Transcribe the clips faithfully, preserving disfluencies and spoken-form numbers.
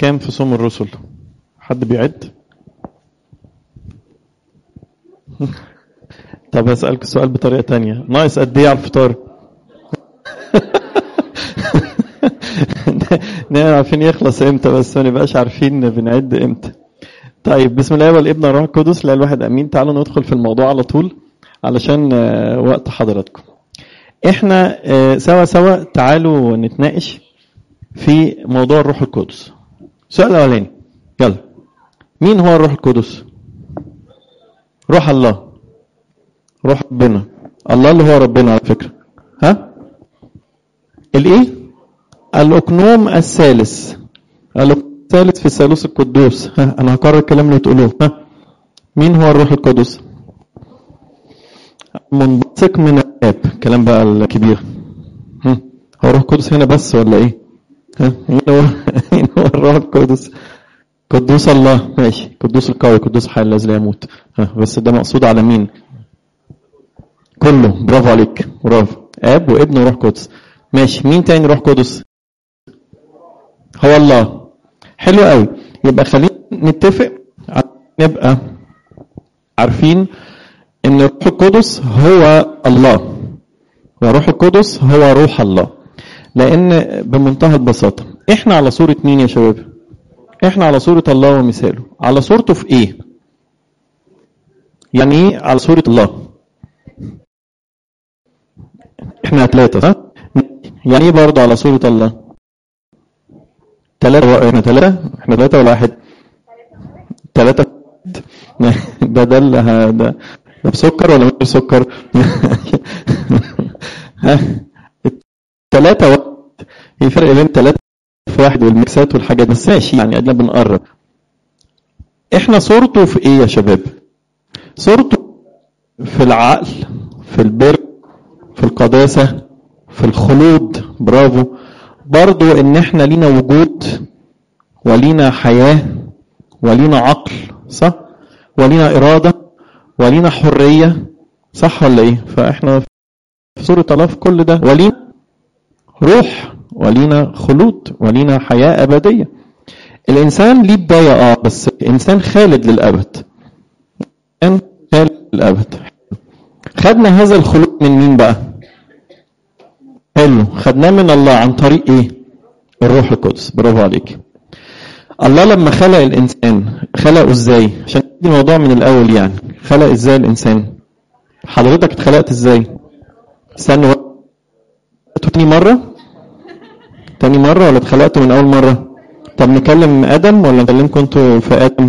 كام في صوم الرسل؟ حد بيعد؟ طب هسألك السؤال بطريقة تانية، ناقص قد ايه على الفطار؟ نبقى عارفين يخلص امتى بس ما نبقاش عارفين بنعد امتى. طيب بسم الله والابن والروح القدس لا الواحد امين. تعالوا ندخل في الموضوع على طول علشان وقت حضراتكم. احنا سوا سوا تعالوا نتناقش في موضوع الروح القدس. السؤال الاولاني يلا، مين هو الروح القدس؟ روح الله، روح ربنا، الله اللي هو ربنا على فكرة. ها الايه؟ الاقنوم الثالث، الاقنوم الثالث في الثالوث القدوس. ها انا هكرر الكلام اللي تقولوه. ها مين هو الروح القدس؟ منبثق من الاب. كلام بقى الكبير. هم. هو الروح القدس هنا بس ولا ايه؟ ها مين هو مين هو الروح القدس؟ قدوس الله، ماشي، قدوس القوي، قدوس الحي الذي لا يموت. ها بس ده مقصود على مين؟ كله، برافو عليك، برافو. اب وابن وروح قدس. ماشي، مين تاني روح قدس؟ هو الله. حلو قوي. يبقى خلينا نتفق نبقى عارفين ان الروح القدس هو الله، وروح القدس هو روح الله. لان بمنتهى البساطه احنا على صوره مين يا شباب؟ احنا على صوره الله ومثاله. على صورته في ايه؟ يعني ايه على صوره الله؟ احنا ثلاثه صح؟ يعني ايه برضه على صوره الله؟ ثلاثه. احنا ثلاثه احنا ثلاثه ولا واحد؟ ثلاثه. ده ده ده ده بسكر ولا من غير سكر؟ ثلاثه واحد. في فرق بين ثلاثه في واحد والميكسات والحاجات بس ماشي، يعني قدنا بنقرب. احنا صورته في ايه يا شباب؟ صورته في العقل، في البر، في القداسه، في الخلود. برافو. برضو ان احنا لينا وجود ولينا حياه ولينا عقل، صح؟ ولينا اراده ولينا حريه، صح ولا ايه؟ فاحنا في صوره الله في كل ده. ولينا روح ولينا خلود ولينا حياه ابديه. الانسان ليه بدايه اه بس الانسان خالد للابد. الانسان خالد للابد. خدنا هذا الخلود من مين بقى؟ حلو، خدناه من الله عن طريق ايه؟ الروح القدس. برافو عليك. الله لما خلق الانسان خلقه ازاي؟ عشان دي الموضوع من الاول. يعني خلق ازاي الانسان؟ حضرتك اتخلقت ازاي؟ استنوا تاني مره تاني مره ولا اتخلقتوا من اول مره؟ طب نكلم ادم ولا نكلمكم انتوا في ادم؟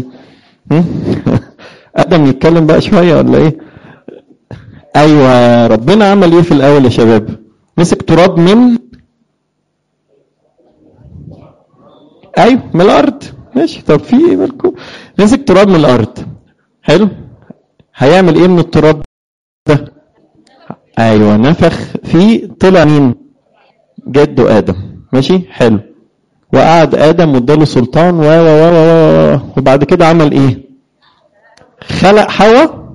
ادم يتكلم بقى شويه ولا ايه؟ ايوه. ربنا عمل ايه في الاول يا شباب؟ مسك تراب من ايوه من الارض. ماشي. طب في ايه بالكم؟ مسك تراب من الارض. حلو. هيعمل ايه من التراب ده؟ ايوه نفخ فيه. طلع مين؟ جده ادم. ماشي حلو. وقعد ادم واداله سلطان و و و وبعد كده عمل ايه؟ خلق حواء.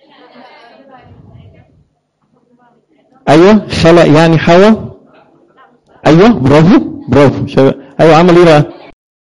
ايوه خلق يعني حواء. ايوه برافو برافو شباب. ايوه عمل ايه بقى؟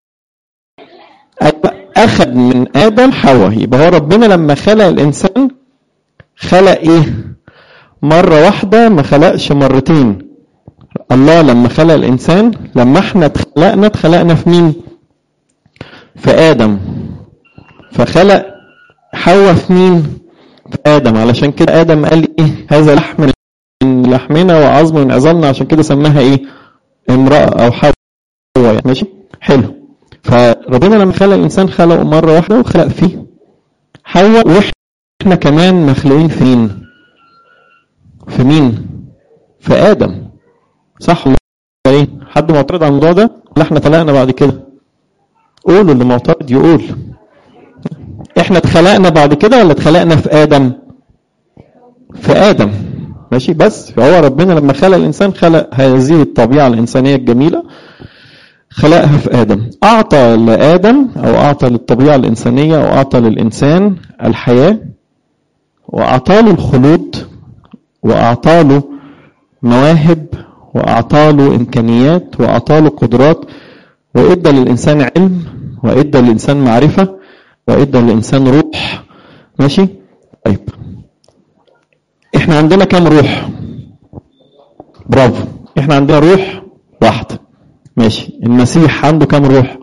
أيوة. اخذ من ادم حواء. يبقى هو ربنا لما خلق الانسان خلق ايه؟ مره واحده، ما خلقش مرتين. الله لما خلق الانسان، لما احنا اتخلقنا اتخلقنا في مين؟ في ادم. فخلق حواء في مين؟ في ادم. علشان كده ادم قال ايه؟ هذا لحم من لحمنا وعظم من عظامنا. عشان كده سماها ايه؟ امرأة او حواء. ماشي حلو. فربنا لما خلق الانسان خلقه مرة واحدة وخلق فيه حواء. واحنا كمان مخلوقين فين؟ في مين؟ في ادم. صح ولا ايه؟ حد معترض على الموضوع ده؟ لا احنا طلعنا بعد كده. قولوا اللي معترض يقول. احنا اتخلقنا بعد كده ولا اتخلقنا في ادم؟ في ادم. ماشي. بس فهو ربنا لما خلق الانسان خلق هذه الطبيعه الانسانيه الجميله، خلقها في ادم. اعطى لادم او اعطى للطبيعه الانسانيه او اعطى للانسان الحياه، واعطى له الخلود، واعطى له مواهب، واعطى له امكانيات، واعطى له قدرات، وادى للانسان علم وادى للانسان معرفه وادى للانسان روح. ماشي. طيب احنا عندنا كام روح؟ برافو، احنا عندنا روح واحده. ماشي. المسيح عنده كام روح؟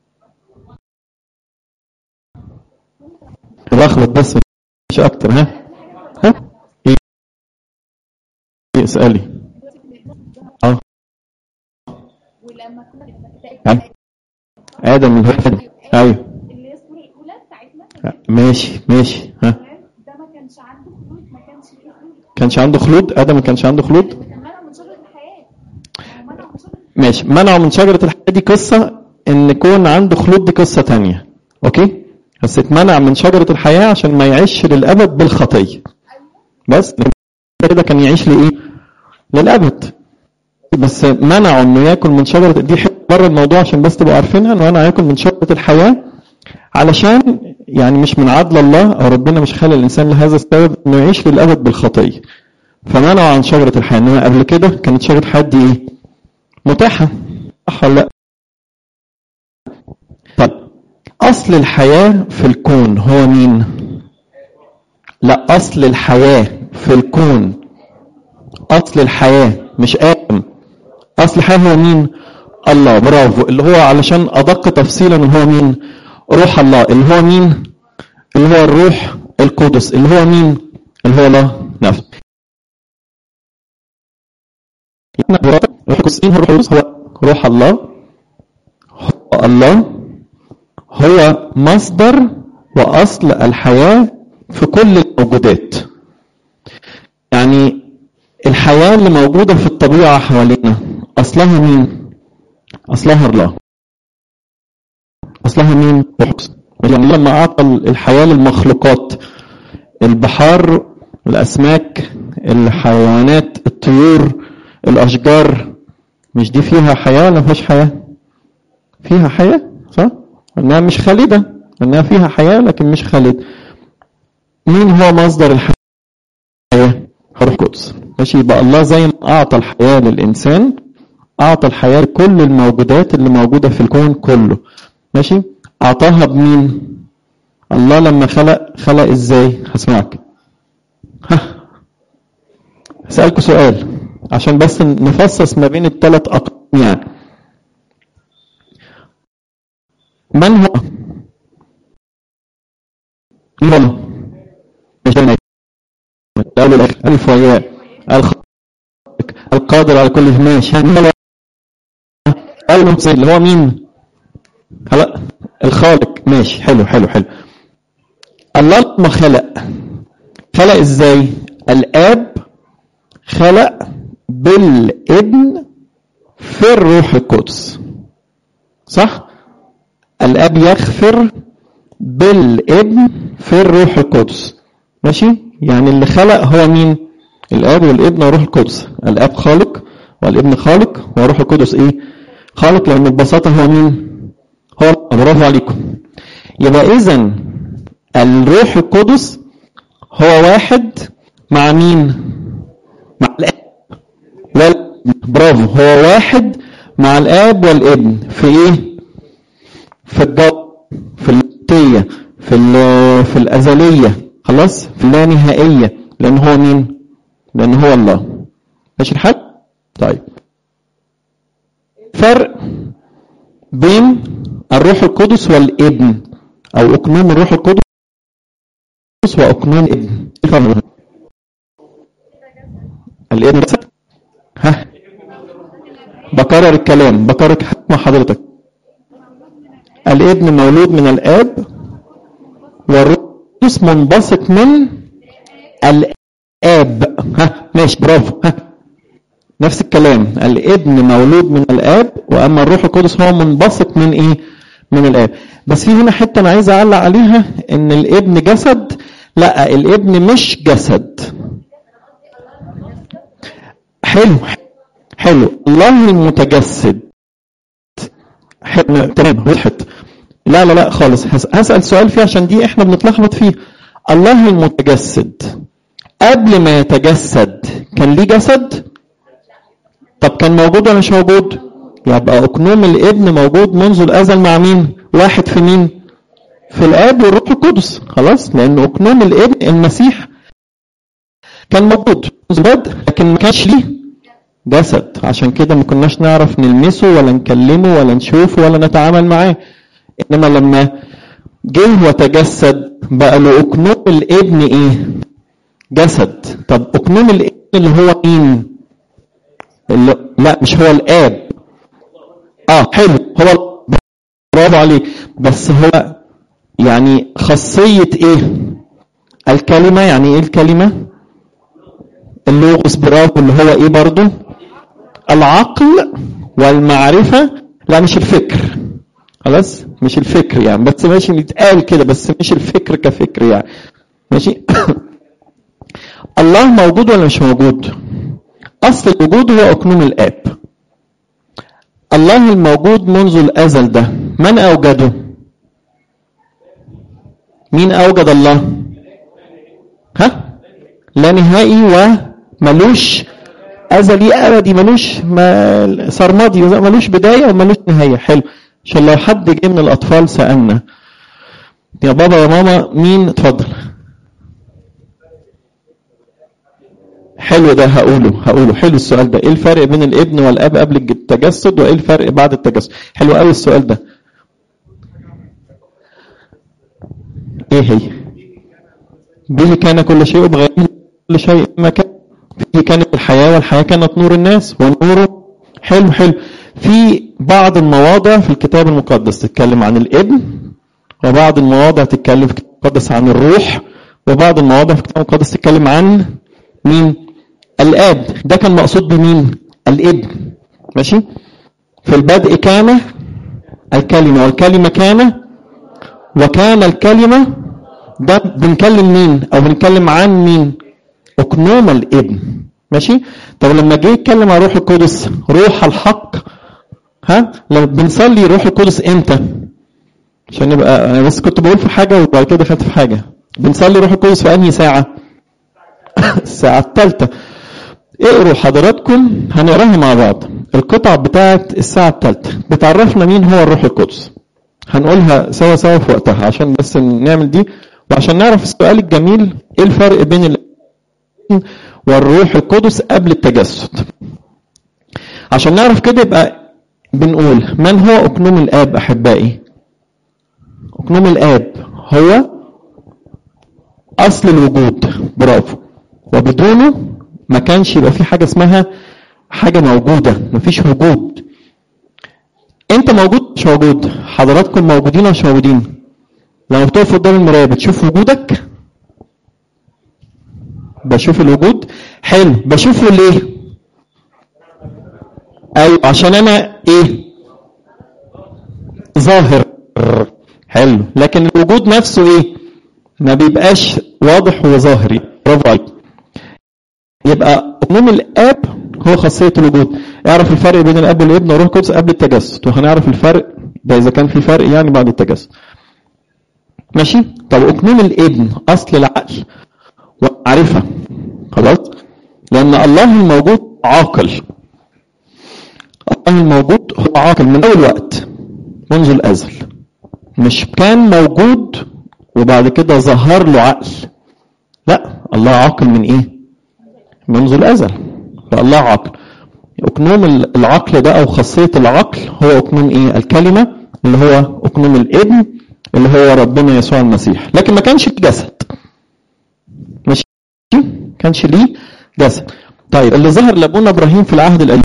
بخلط بس مش اكتر. ها ها ايه اسالي. اه ادم اللي هو ايوه ماشي ماشي. ها ده ما كانش عنده خلود، ما كانش فيه خلود. كانش عنده خلود؟ ادم ما كانش عنده خلود؟ منعه من شجرة الحياة. منعه من شجرة ماشي. منعه من شجرة الحياة دي قصة، ان يكون عنده خلود دي قصة تانية. اوكي. بس اتمنع من شجرة الحياة عشان ما يعيش للأبد بالخطية. بس كده كان يعيش لإيه؟ للأبد. بس منعه انه ياكل من شجرة دي حته بره الموضوع عشان بس تبقوا عارفينها، انه انا هاكل من شجرة الحياة علشان يعني مش من عدل الله او ربنا مش خلق الانسان لهذا السبب انه يعيش للأبد بالخطية. فمنعه عن شجرة الحياة. انما قبل كده كانت شجرة الحياة دي ايه؟ متاحة. صح ولا لا؟ طب اصل الحياة في الكون هو مين؟ لا، اصل الحياة في الكون، اصل الحياة مش آدم. اصل الحياة هو مين؟ الله. برافو. اللي هو علشان ادق تفصيلا اللي هو مين؟ روح الله. اللي هو مين؟ اللي هو الروح القدس. اللي هو مين؟ اللي هو الله نفسه. الروح القدس هو الروح القدس، هو روح الله. هو الله هو مصدر واصل الحياة في كل الموجودات. يعني الحياة اللي موجودة في الطبيعة حوالينا اصلها مين؟ اصلها الله. اصلها مين؟ القدس. يعني لما اعطى الحياة للمخلوقات، البحار، الاسماك، الحيوانات، الطيور، الاشجار، مش دي فيها حياة ولا فيهاش حياة؟ فيها حياة صح؟ انها مش خالدة، انها فيها حياة لكن مش خالدة. مين هو مصدر الحياة؟ الروح القدس. ماشي. يبقى الله زي ما اعطى الحياة للانسان اعطى الحياة لكل الموجودات اللي موجودة في الكون كله. ماشي. اعطاها بمين؟ الله لما خلق خلق ازاي؟ هسمعك. ها هسألكوا سؤال عشان بس نفصص ما بين الثلاث اقسام. يعني من هو الله؟ مش انا اقول الاخر الف وياء القادر على كل شيء. ماشي. المصير اللي هو مين؟ خلق الخالق. ماشي. حلو حلو حلو. الله لما خلق خلق ازاي؟ الاب خلق بالابن في الروح القدس. صح؟ الاب يغفر بالابن في الروح القدس. ماشي. يعني اللي خلق هو مين؟ الاب والابن والروح القدس. الاب خالق والابن خالق والروح القدس ايه؟ خالق. لان ببساطه هو مين؟ هو. برافو عليكم. يبقى اذا الروح القدس هو واحد مع مين؟ مع الاب. لا برافو. هو واحد مع الاب والابن في ايه؟ في الجو، في الذاتيه، في في الازليه، خلاص، في اللانهائيه. لان هو مين؟ لان هو الله. ماشي الحال؟ طيب فرق بين الروح القدس والابن او اقنوم الروح القدس واقنوم الابن. الفرق الابن جسد. ها بكرر الكلام، بكرر مع حضرتك. الابن مولود من الاب والروح القدس منبثق من الاب. ها ماشي. برافو. ها نفس الكلام. الابن مولود من الاب واما الروح القدس هو منبثق من ايه؟ من الاب. بس في هنا حته انا عايز اعلق عليها، ان الابن جسد. لا، الابن مش جسد. حلو حلو. الله المتجسد. حلو تمام. وضحت. لا لا لا خالص. هسأل سؤال فيه عشان دي احنا بنتلخبط فيه. الله المتجسد قبل ما يتجسد كان ليه جسد؟ طب كان موجود ولا مش موجود؟ يبقى اقنوم الابن موجود منذ الازل مع مين؟ واحد في مين؟ في الاب والروح القدس. خلاص، لان اقنوم الابن المسيح كان موجود لكن ما كانش ليه جسد، عشان كده ما كناش نعرف نلمسه ولا نكلمه ولا نشوفه ولا نتعامل معاه. انما لما جه وتجسد بقى له اقنوم الابن ايه؟ جسد. طب اقنوم الابن اللي هو مين؟ اللي لا مش هو الاب. اه حلو، هو برافو عليك، بس هو يعني خاصية ايه؟ الكلمة. يعني ايه الكلمة؟ اللوغوس. برافو، اللي هو ايه برضو؟ العقل والمعرفة. لا مش الفكر، خلاص مش الفكر يعني، بس ماشي نتقال كده، بس مش الفكر كفكر يعني، ماشي. الله موجود ولا مش موجود؟ اصل الوجود هو اقنوم الاب. الله الموجود منذ الازل ده من اوجده؟ مين اوجد الله؟ ها؟ لا نهائي وملوش ازلي ابدي، ملوش ما سرمدي، ملوش بدايه وملوش نهايه. حلو. عشان لو حد جه من الاطفال سالنا يا بابا يا ماما مين، اتفضل. حلو، ده هقوله هقوله حلو السؤال ده. ايه الفرق بين الابن والاب قبل التجسد وايه الفرق بعد التجسد؟ حلو قوي السؤال ده. ايه هي؟ به كان كل شيء وبغيره كل شيء ما كان. فيه كانت الحياة والحياة كانت نور الناس ونوره. حلو حلو. في بعض المواضع في الكتاب المقدس تتكلم عن الابن، وبعض المواضع تتكلم في الكتاب المقدس عن الروح، وبعض المواضع في الكتاب المقدس تتكلم عن مين؟ الاب. ده كان مقصود بمين؟ الابن. ماشي. في البدء كان الكلمة والكلمة كان وكان الكلمة. ده بنكلم مين او بنتكلم عن مين؟ اقنوم الابن. ماشي. طب لما جه يتكلم عن روح القدس، روح الحق، ها لما بنصلي روح القدس امتى؟ عشان نبقى انا بس كنت بقول في حاجه وبعد كده دخلت في حاجه. بنصلي روح القدس في انهي ساعه؟ الساعه الثالثه. اقروا حضراتكم، هنقراها مع بعض. القطعه بتاعه الساعه الثالثه بتعرفنا مين هو الروح القدس. هنقولها سوا سوا في وقتها عشان بس نعمل دي، وعشان نعرف السؤال الجميل ايه الفرق بين الابن والروح القدس قبل التجسد. عشان نعرف كده يبقى بنقول من هو اقنوم الاب احبائي؟ اقنوم الاب هو اصل الوجود. برافو. وبدونه ما كانش يبقى في حاجه اسمها حاجه موجوده، مفيش وجود. انت موجود مش موجود؟ حضراتكم موجودين ولا مش موجودين؟ لما بتقف قدام المرايه بتشوف وجودك؟ بشوف الوجود. حلو. بشوفه ليه؟ ايوه عشان انا ايه؟ ظاهر. حلو. لكن الوجود نفسه ايه؟ ما بيبقاش واضح وظاهري. برافو عليك. يبقى اقنوم الاب هو خاصيه الوجود. اعرف الفرق بين الاب والابن والروح القدس قبل التجسد، وهنعرف الفرق ده اذا كان في فرق يعني بعد التجسد. ماشي. طب اقنوم الابن اصل العقل والمعرفه. خلاص. لان الله الموجود عاقل. الله الموجود هو عاقل من اول وقت منذ الازل. مش كان موجود وبعد كده ظهر له عقل. لا، الله عاقل من ايه؟ منذ الازل. فالله عاقل. اقنوم العقل ده او خاصيه العقل هو اقنوم ايه؟ الكلمه، اللي هو اقنوم الابن اللي هو ربنا يسوع المسيح. لكن ما كانش ليه جسد. ماشي؟ كانش ليه جسد. طيب اللي ظهر لابونا ابراهيم في العهد القديم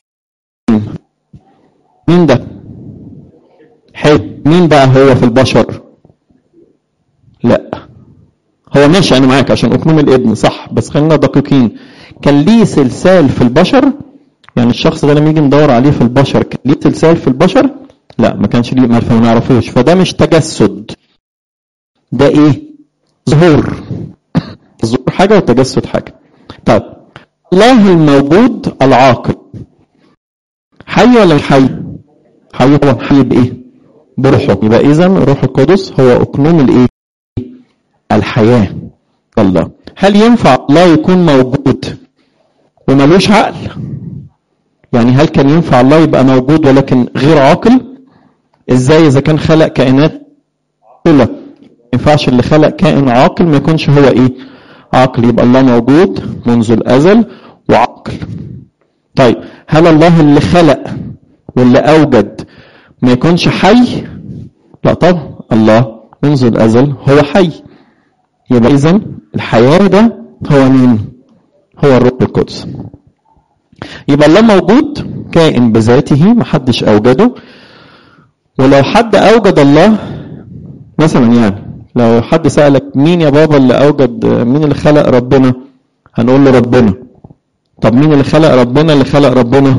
مين ده؟ حلو. مين بقى هو في البشر؟ لا هو ماشي انا معاك عشان اقنوم الابن صح، بس خلينا دقيقين. كان ليه سلسال في البشر؟ يعني الشخص ده لما يجي ندور عليه في البشر كان ليه سلسال في البشر؟ لا ما كانش ليه، ما نعرفوش. فده مش تجسد، ده ايه؟ ظهور. ظهور حاجه والتجسد حاجه. طيب الله الموجود العاقل حي ولا مش حي؟ حي. هو حي بايه؟ بروحه. يبقى اذا الروح القدس هو اقنوم الايه؟ الحياه. الله. هل ينفع الله يكون موجود وملوش عقل؟ يعني هل كان ينفع الله يبقى موجود ولكن غير عاقل؟ ازاي اذا كان خلق كائنات عاقله؟ ما ينفعش اللي خلق كائن عاقل ما يكونش هو ايه؟ عاقل. يبقى الله موجود منذ الازل وعاقل. طيب هل الله اللي خلق واللي اوجد ما يكونش حي؟ لا طبعا، الله منذ الازل هو حي. يبقى اذا الحياه ده هو مين؟ هو الروح القدس. يبقى الله موجود كائن بذاته محدش اوجده. ولو حد اوجد الله مثلا، يعني لو حد سألك مين يا بابا اللي اوجد، مين اللي خلق ربنا؟ هنقول له ربنا. طب مين اللي خلق ربنا اللي خلق ربنا؟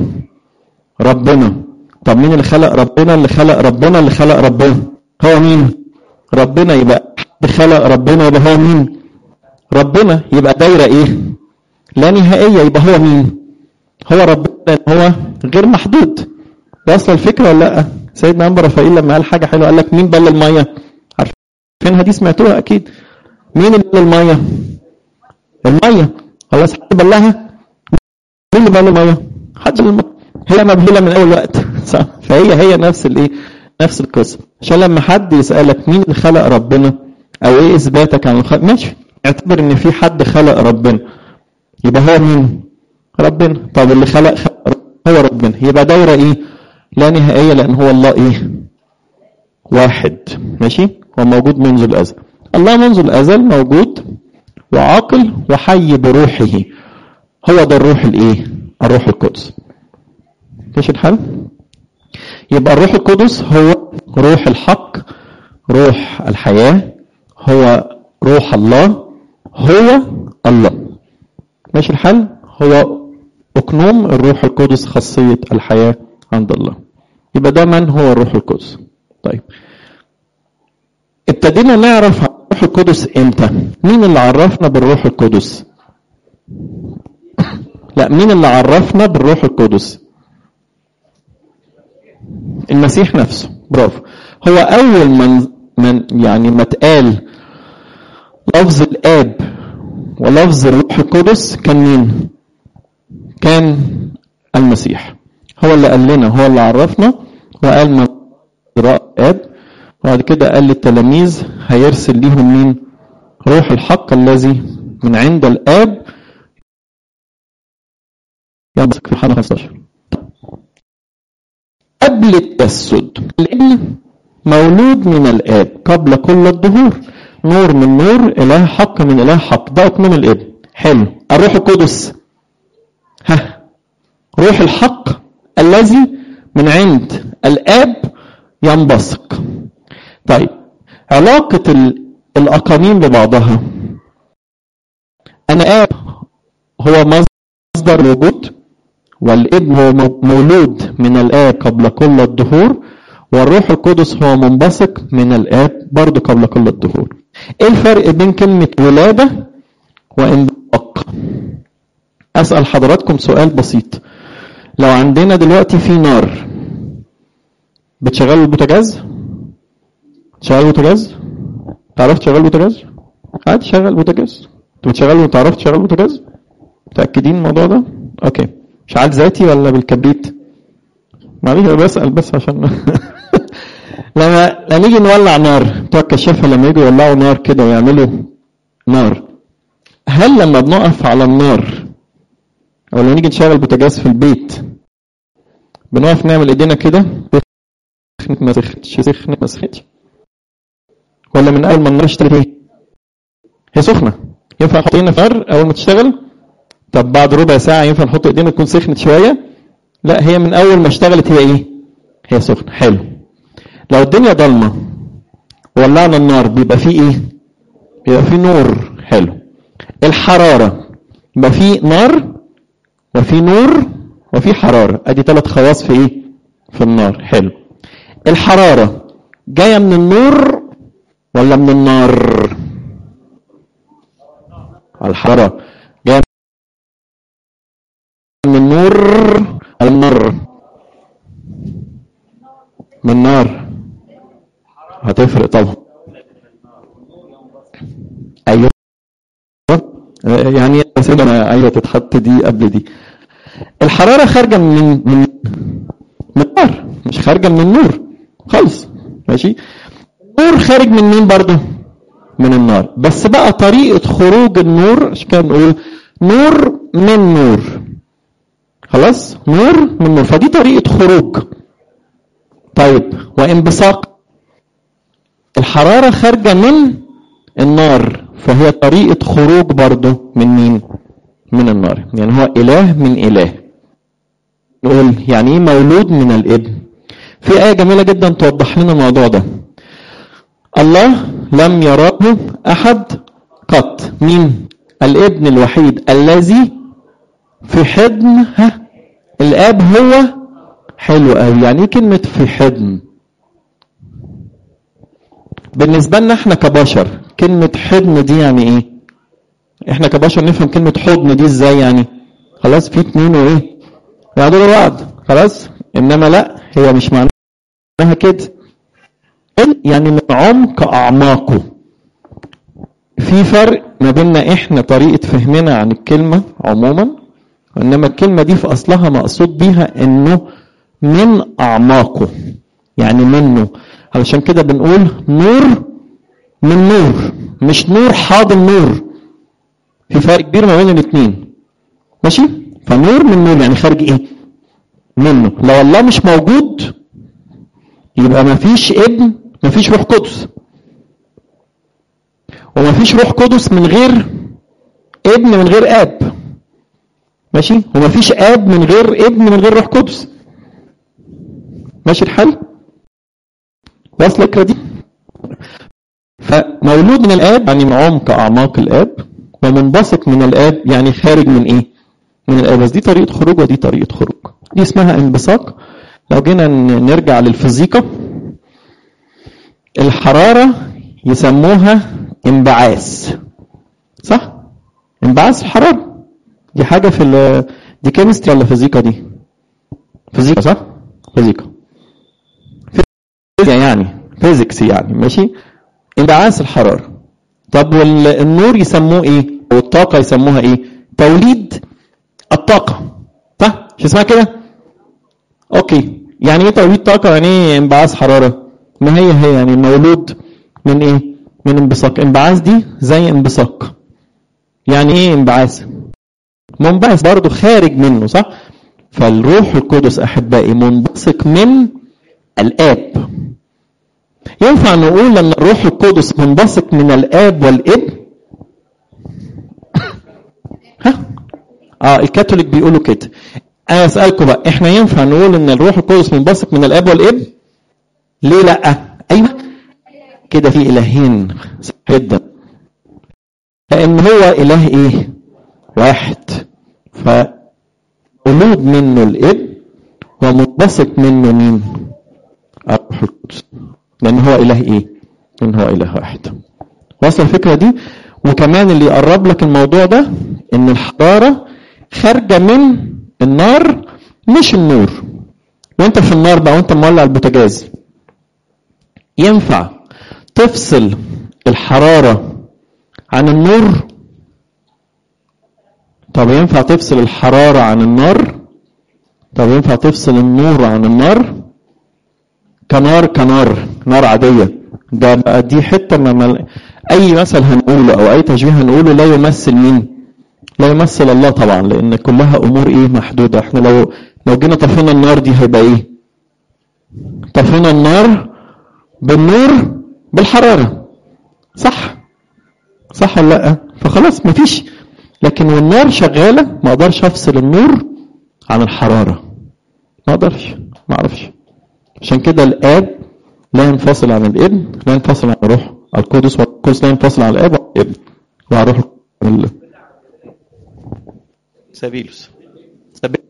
ربنا. طب مين اللي خلق ربنا اللي خلق ربنا اللي خلق ربنا؟ هو مين؟ ربنا. يبقى حد خلق ربنا يبقى هو مين؟ ربنا. يبقى دايرة ايه؟ لا نهائية. يبقى هو مين؟ هو ربنا. هو غير محدود. ده اصل الفكرة ولا لا؟ سيدنا أنبا رفائيل لما قال حاجة حلوة قال لك مين بل المية؟ عارفينها دي؟ سمعتوها اكيد. مين اللي بل المية؟ المية. خلاص حد بلها؟ مين اللي بل المية؟ حد بل المية. هي مبلولة من اول وقت. صح؟ فهي هي نفس الايه؟ نفس القصة. عشان لما حد يسألك مين اللي خلق ربنا او ايه اثباتك عن الخلق، ماشي، اعتبر ان في حد خلق ربنا. يبقى هو مين؟ ربنا. طب اللي خلق, خلق هو ربنا. يبقى دايرة ايه؟ لا نهائية، لان هو الله ايه؟ واحد. ماشي؟ هو موجود منذ الازل. الله منذ الازل موجود وعاقل وحي بروحه. هو ده الروح الايه؟ الروح القدس. ماشي الحال؟ يبقى الروح القدس هو روح الحق، روح الحياة، هو روح الله، هو الله. ماشي الحال؟ هو أقنوم الروح القدس، خاصية الحياة عند الله. يبقى ده من هو الروح القدس. طيب ابتدينا نعرف عن الروح القدس امتى؟ مين اللي عرفنا بالروح القدس؟ لا، مين اللي عرفنا بالروح القدس؟ المسيح نفسه. برافو. هو اول من من يعني ما اتقال لفظ الاب ولفظ الروح القدس كان مين؟ كان المسيح. هو اللي قال لنا، هو اللي عرفنا وقال من رأى الاب. وبعد كده قال للتلاميذ هيرسل ليهم مين؟ روح الحق الذي من عند الاب. يمسك في يوحنا خمسة عشر. قبل التجسد الابن مولود من الاب قبل كل الدهور، نور من نور، اله حق من اله حق. ده اقنوم الابن. حلو. الروح القدس ها روح الحق الذي من عند الاب ينبثق. طيب علاقة الاقانيم ببعضها، انا اب هو مصدر الوجود، والابن هو مولود من الاب قبل كل الدهور، والروح القدس هو منبثق من الاب برضه قبل كل الدهور. ايه الفرق بين كلمة ولادة وانبثاق؟ اسأل حضراتكم سؤال بسيط. لو عندنا دلوقتي في نار، بتشغل البوتاجاز؟ تشغل البوتاجاز؟ تعرف تشغل البوتاجاز؟ عادي شغل البوتاجاز. انت بتشغله وتعرف تشغل البوتاجاز؟ متأكدين الموضوع ده؟ اوكي. اشعال ذاتي ولا بالكبريت؟ معلش بسأل بس عشان لما لما نيجي نولع نار، بتوع الكشافة لما يجوا يولعوا نار كده ويعملوا نار، هل لما بنقف على النار او لما نيجي نشغل بوتاجاز في البيت بنقف نعمل ايدينا كده سخنت ما سخنتش سخنت ما سخنتش، ولا من اول ما النار اشتغلت ايه هي سخنه ينفع نحط ايدينا في النار اول ما تشتغل؟ طب بعد ربع ساعه ينفع نحط ايدينا تكون سخنت شويه؟ لا، هي من اول ما اشتغلت هي ايه؟ هي سخنه. حلو. لو الدنيا ضلمه ولعنا النار بيبقى فيه ايه؟ بيبقى فيه نور. حلو. الحراره يبقى فيه نار وفي نور وفي حرارة. ادي ثلاث خواص في ايه؟ في النار. حلو. الحرارة جاية من النور ولا من النار؟ الحرارة جاية من النور ولا النار؟ من النار. هتفرق طبعا. ايوه يعني سيدنا ايوه تتحط دي قبل دي. الحرارة خارجة من من من النار، مش خارجة من النور. خالص. ماشي. النور خارج من مين برضو؟ من النار. بس بقى طريقة خروج النور عشان كده نقول نور من نور. خلاص، نور من نور، فدي طريقة خروج. طيب وانبثاق، الحرارة خارجة من النار، فهي طريقة خروج برضو من مين؟ من النار. يعني هو إله من إله. نقول يعني ايه مولود من الابن؟ في آية جميلة جدا توضح لنا الموضوع ده. الله لم يراه أحد قط. مين؟ الابن الوحيد الذي في حضن ها الآب. هو حلو قوي. يعني ايه كلمة في حضن؟ بالنسبة لنا احنا كبشر كلمة حضن دي يعني ايه؟ احنا كبشر نفهم كلمة حضن دي ازاي؟ يعني خلاص في اتنين وايه يقعدوا بعض خلاص. انما لا، هي مش معناها كده. يعني من عمق اعماقه. في فرق ما بيننا احنا طريقة فهمنا عن الكلمة عموما، انما الكلمة دي في اصلها مقصود بيها انه من اعماقه، يعني منه. علشان كده بنقول نور من نور، مش نور حاضن نور. في فرق كبير ما بين الاثنين. ماشي. فنور من نور يعني خارج ايه؟ منه. لو الله مش موجود يبقى ما فيش ابن، ما فيش روح قدس. وما فيش روح قدس من غير ابن من غير اب. ماشي. وما فيش اب من غير ابن من غير روح قدس. ماشي الحال؟ واصل الفكره دي؟ فمولود من الاب يعني من عمق اعماق الاب، ومنبثق من الاب يعني خارج من ايه؟ من الاب. بس دي طريقه خروج ودي طريقه خروج. دي اسمها انبثاق. لو جينا نرجع للفيزيقا، الحراره يسموها انبعاث. صح؟ انبعاث الحراره دي حاجه في ال دي كيمستري ولا فيزيقا؟ دي فيزيقا صح؟ فيزيقا فيزياء يعني فيزيكس يعني. ماشي. انبعاث الحراره. طب والنور يسموه ايه؟ والطاقه يسموها ايه؟ توليد الطاقه. صح؟ مش اسمها كده؟ اوكي. يعني ايه توليد طاقه؟ يعني ايه انبعاث حراره؟ ما هي هي يعني مولود من ايه؟ من انبثاق. انبعاث دي زي انبثاق. يعني ايه انبعاث؟ منبعث برضه خارج منه. صح؟ فالروح القدس احبائي منبثق من الاب. ينفع نقول ان الروح القدس منبثق من الاب والابن؟ ها؟ اه الكاثوليك بيقولوا كده. انا اسالكم بقى، احنا ينفع نقول ان الروح القدس منبثق من الاب والابن؟ ليه لا؟ ايوه كده في الهين جدا. لان هو اله ايه؟ واحد. فمولود منه الابن ومنبثق منه مين؟ الروح القدس. لان هو اله ايه؟ لان هو اله واحد. واصل الفكره دي؟ وكمان اللي يقرب لك الموضوع ده ان الحراره خارجه من النار مش النور. وانت في النار بقى وانت مولع البوتاجاز، ينفع تفصل الحراره عن النور؟ طب ينفع تفصل الحراره عن النار؟ طب ينفع تفصل النور عن النار؟ كنار كنار نار عاديه. ده بقى دي حته ما اي مثل هنقوله او اي تشبيه هنقوله لا يمثل مين؟ لا يمثل الله طبعا، لان كلها امور ايه؟ محدوده. احنا لو لو جينا طفينا النار دي هيبقى ايه؟ طفينا النار بالنور بالحراره. صح؟ صح ولا لا؟ فخلاص مفيش. لكن والنار شغاله ما اقدرش افصل النور عن الحراره. ما اقدرش، ما اعرفش. عشان كده الاب لا ينفصل عن الابن، لا ينفصل عن الروح القدس، والقدس لا ينفصل عن الاب والابن وعن الروح القدس. سابيلوس سابيلوس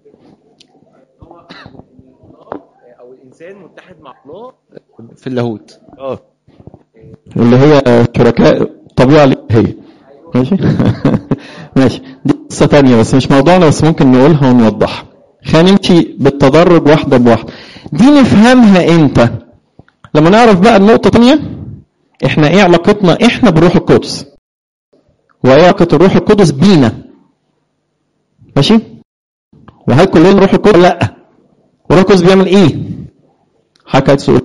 او الانسان متحد مع الله في اللاهوت. اه اللي هي شركاء طبيعه الالهيه. ماشي. ماشي. دي قصه ثانيه بس مش موضوعنا، بس ممكن نقولها ونوضحها. خلينا نمشي بالتدرج واحده بواحده. دي نفهمها امتى؟ لما نعرف بقى النقطه الثانيه، احنا ايه علاقتنا احنا بالروح القدس، وايه علاقه الروح القدس بينا. ماشي. وهل كلنا روح القدس؟ لا. والروح القدس بيعمل ايه؟ حكى سؤالك.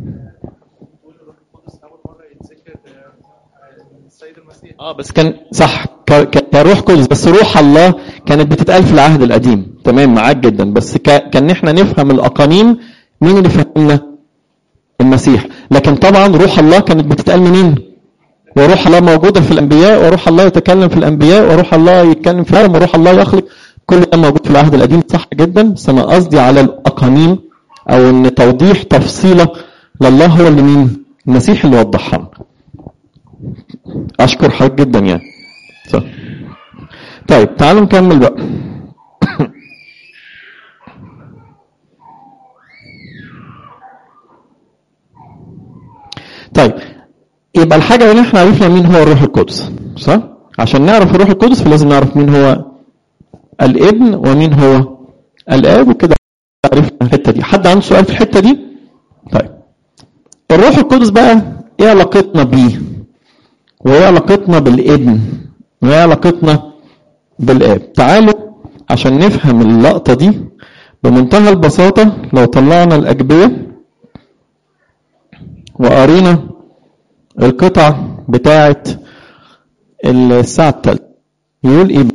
اه بس كان صح كروح قدس، بس روح الله كانت بتتقال في العهد القديم. تمام معاك جدا، بس كان احنا نفهم الاقانيم. مين اللي فهمنا؟ المسيح. لكن طبعا روح الله كانت بتتقال منين؟ وروح الله موجوده في الانبياء، وروح الله يتكلم في الانبياء، وروح الله يتكلم في العالم، وروح الله يخلق. كل ده موجود في العهد القديم صح جدا، بس انا قصدي على الاقانيم او ان توضيح تفصيله لله هو اللي مين؟ المسيح اللي وضحها لنا. اشكر حضرتك جدا يعني. صح. طيب تعالوا نكمل بقى. طيب يبقى الحاجه اللي احنا عرفنا مين هو الروح القدس، صح؟ عشان نعرف الروح القدس فلازم نعرف مين هو الابن ومين هو الاب، وكده عرفنا الحته دي. حد عنده سؤال في الحته دي؟ طيب الروح القدس بقى ايه علاقتنا بيه؟ وايه علاقتنا بالابن؟ وايه علاقتنا بالاب؟ تعالوا عشان نفهم اللقطه دي بمنتهى البساطه. لو طلعنا الاجبيه وقرينا القطعه بتاعه الساعه الثالثه، يقول ايه؟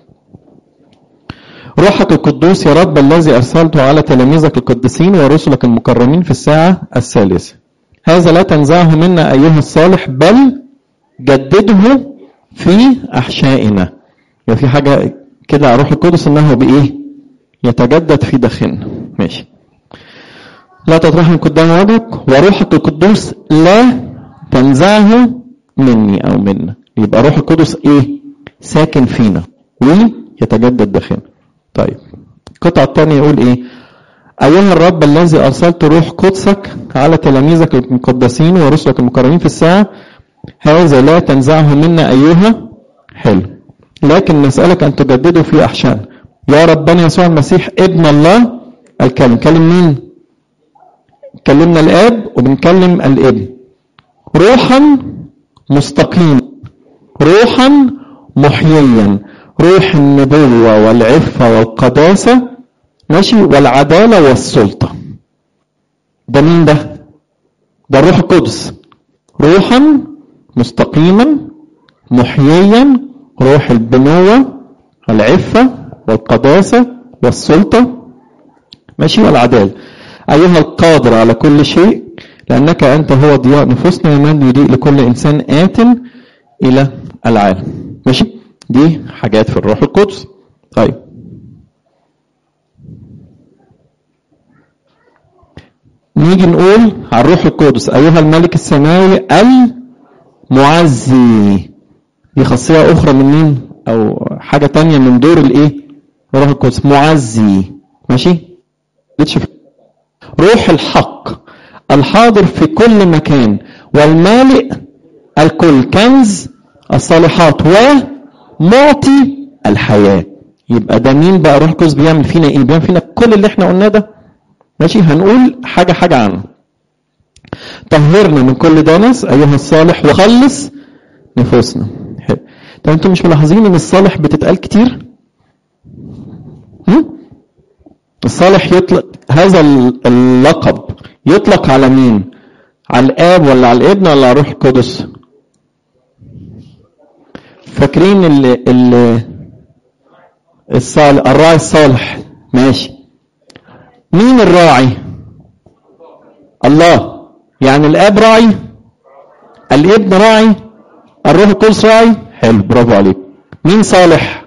روحك القدوس يا رب الذي ارسلته على تلاميذك القديسين ورسلك المكرمين في الساعه الثالثه، هذا لا تنزعه منا ايها الصالح، بل جدده في احشائنا. يعني في حاجه كده على روح القدس انه بايه؟ يتجدد في داخلنا. ماشي. لا تطرحني قدام وجهك، وروحك القدوس لا تنزعه مني او منا. يبقى روح القدس ايه؟ ساكن فينا ويتجدد داخلنا. طيب القطعه الثانيه يقول ايه؟ ايها الرب الذي ارسلت روح قدسك على تلاميذك المقدسين ورسلك المكرمين في الساعه، هذا لا تنزعه منا ايها. حلو. لكن نسألك ان تجدده في احشائنا. يا ربنا يسوع المسيح ابن الله الكلم. كلم مين؟ كلمنا الاب وبنكلم الابن. روحا مستقيما، روحا محييا، روح النبوة والعفة والقداسة، ماشي، والعدالة والسلطة. ده مين ده؟ ده الروح القدس. روحا مستقيما محييا، روح البنوة والعفة والقداسة والسلطة، ماشي، والعدالة. أيها القادر على كل شيء، لأنك أنت هو ضياء نفوسنا ومن يضيء لكل إنسان آت إلى العالم. ماشي. دي حاجات في الروح القدس. طيب نيجي نقول على الروح القدس أيها الملك السماوي المعزي. دي خاصية أخرى من مين؟ أو حاجة تانية من دور الإيه؟ الروح القدس. معزي. ماشي. روح الحق الحاضر في كل مكان والمالئ الكل، كنز الصالحات ومعطي الحياة. يبقى ده مين بقى؟ روح القدس بيعمل فينا ايه؟ بيعمل فينا كل اللي احنا قلناه ده. ماشي. هنقول حاجة حاجة عنه. طهرنا من كل دنس ايها الصالح وخلص نفوسنا. حلو. طب انتم مش ملاحظين ان الصالح بتتقال كتير؟ هم؟ الصالح يطلق، هذا اللقب يطلق على مين؟ على الاب ولا على الابن ولا على الروح القدس؟ فاكرين ال ال الصالح، الراعي الصالح. ماشي. مين الراعي؟ الله. يعني الاب راعي، الابن راعي، الروح القدس راعي. حلو، برافو عليك. مين صالح؟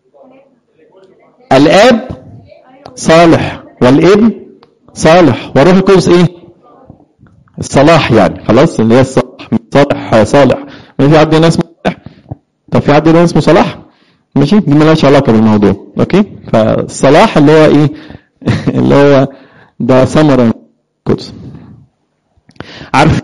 الاب صالح والابن صالح والروح القدس ايه؟ الصلاح. يعني خلاص اللي هي الصلاح. صالح صالح. ما في حد هنا اسمه صالح؟ طب في حد هنا اسمه صلاح؟ ماشي. دي مالهاش علاقه بالموضوع. اوكي. فالصلاح اللي هو ايه؟ اللي هو ده ثمره القدس. عارف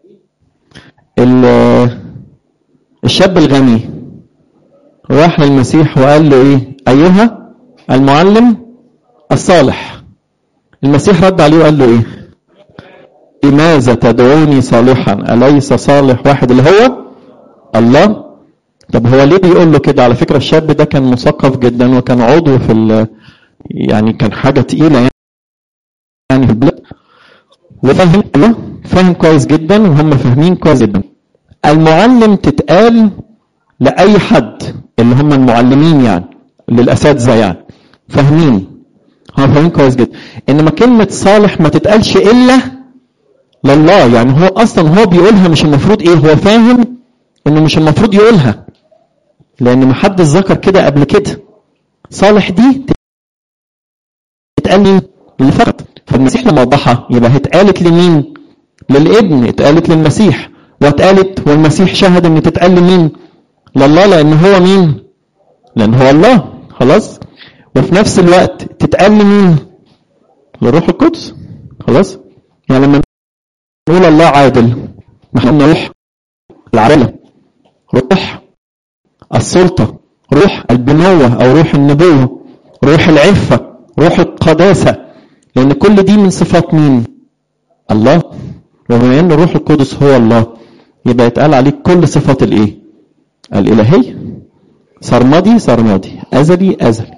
الشاب الغني راح للمسيح وقال له ايه؟ ايها المعلم الصالح. المسيح رد عليه وقال له ايه؟ لماذا تدعوني صالحا؟ أليس صالح واحد اللي هو الله؟ طب هو ليه بيقول له كده؟ على فكرة الشاب ده كان مثقف جدا وكان عضو في يعني كان حاجة تقيلة يعني في البلاد. وفاهم فاهم كويس جدا وهم فاهمين كويس جدا. المعلم تتقال لأي حد اللي هم المعلمين يعني للأساتذة يعني فاهمين، هم فاهمين كويس جدا. إنما كلمة صالح ما تتقالش إلا لله، يعني هو أصلا هو بيقولها مش المفروض إيه، هو فاهم إنه مش المفروض يقولها لأن ما حد ذكر كده قبل كده. صالح دي تتقال لي فقط، فالمسيح لما وضحها يبقى اتقالت لمين؟ للابن، اتقالت للمسيح، واتقالت والمسيح شهد ان تتقال لمين؟ لله، لان هو مين؟ لان هو الله. خلاص. وفي نفس الوقت تتقال لمين؟ للروح القدس. خلاص. يعني لما نقول الله عادل نحن روح العدالة، روح السلطة، روح البنوة او روح النبوة، روح العفة، روح القداسة، لان كل دي من صفات مين؟ الله. وبما ان الروح القدس هو الله يبقى يتقال عليه كل صفات الايه؟ الالهيه. سرمدي سرمدي، ازلي ازلي،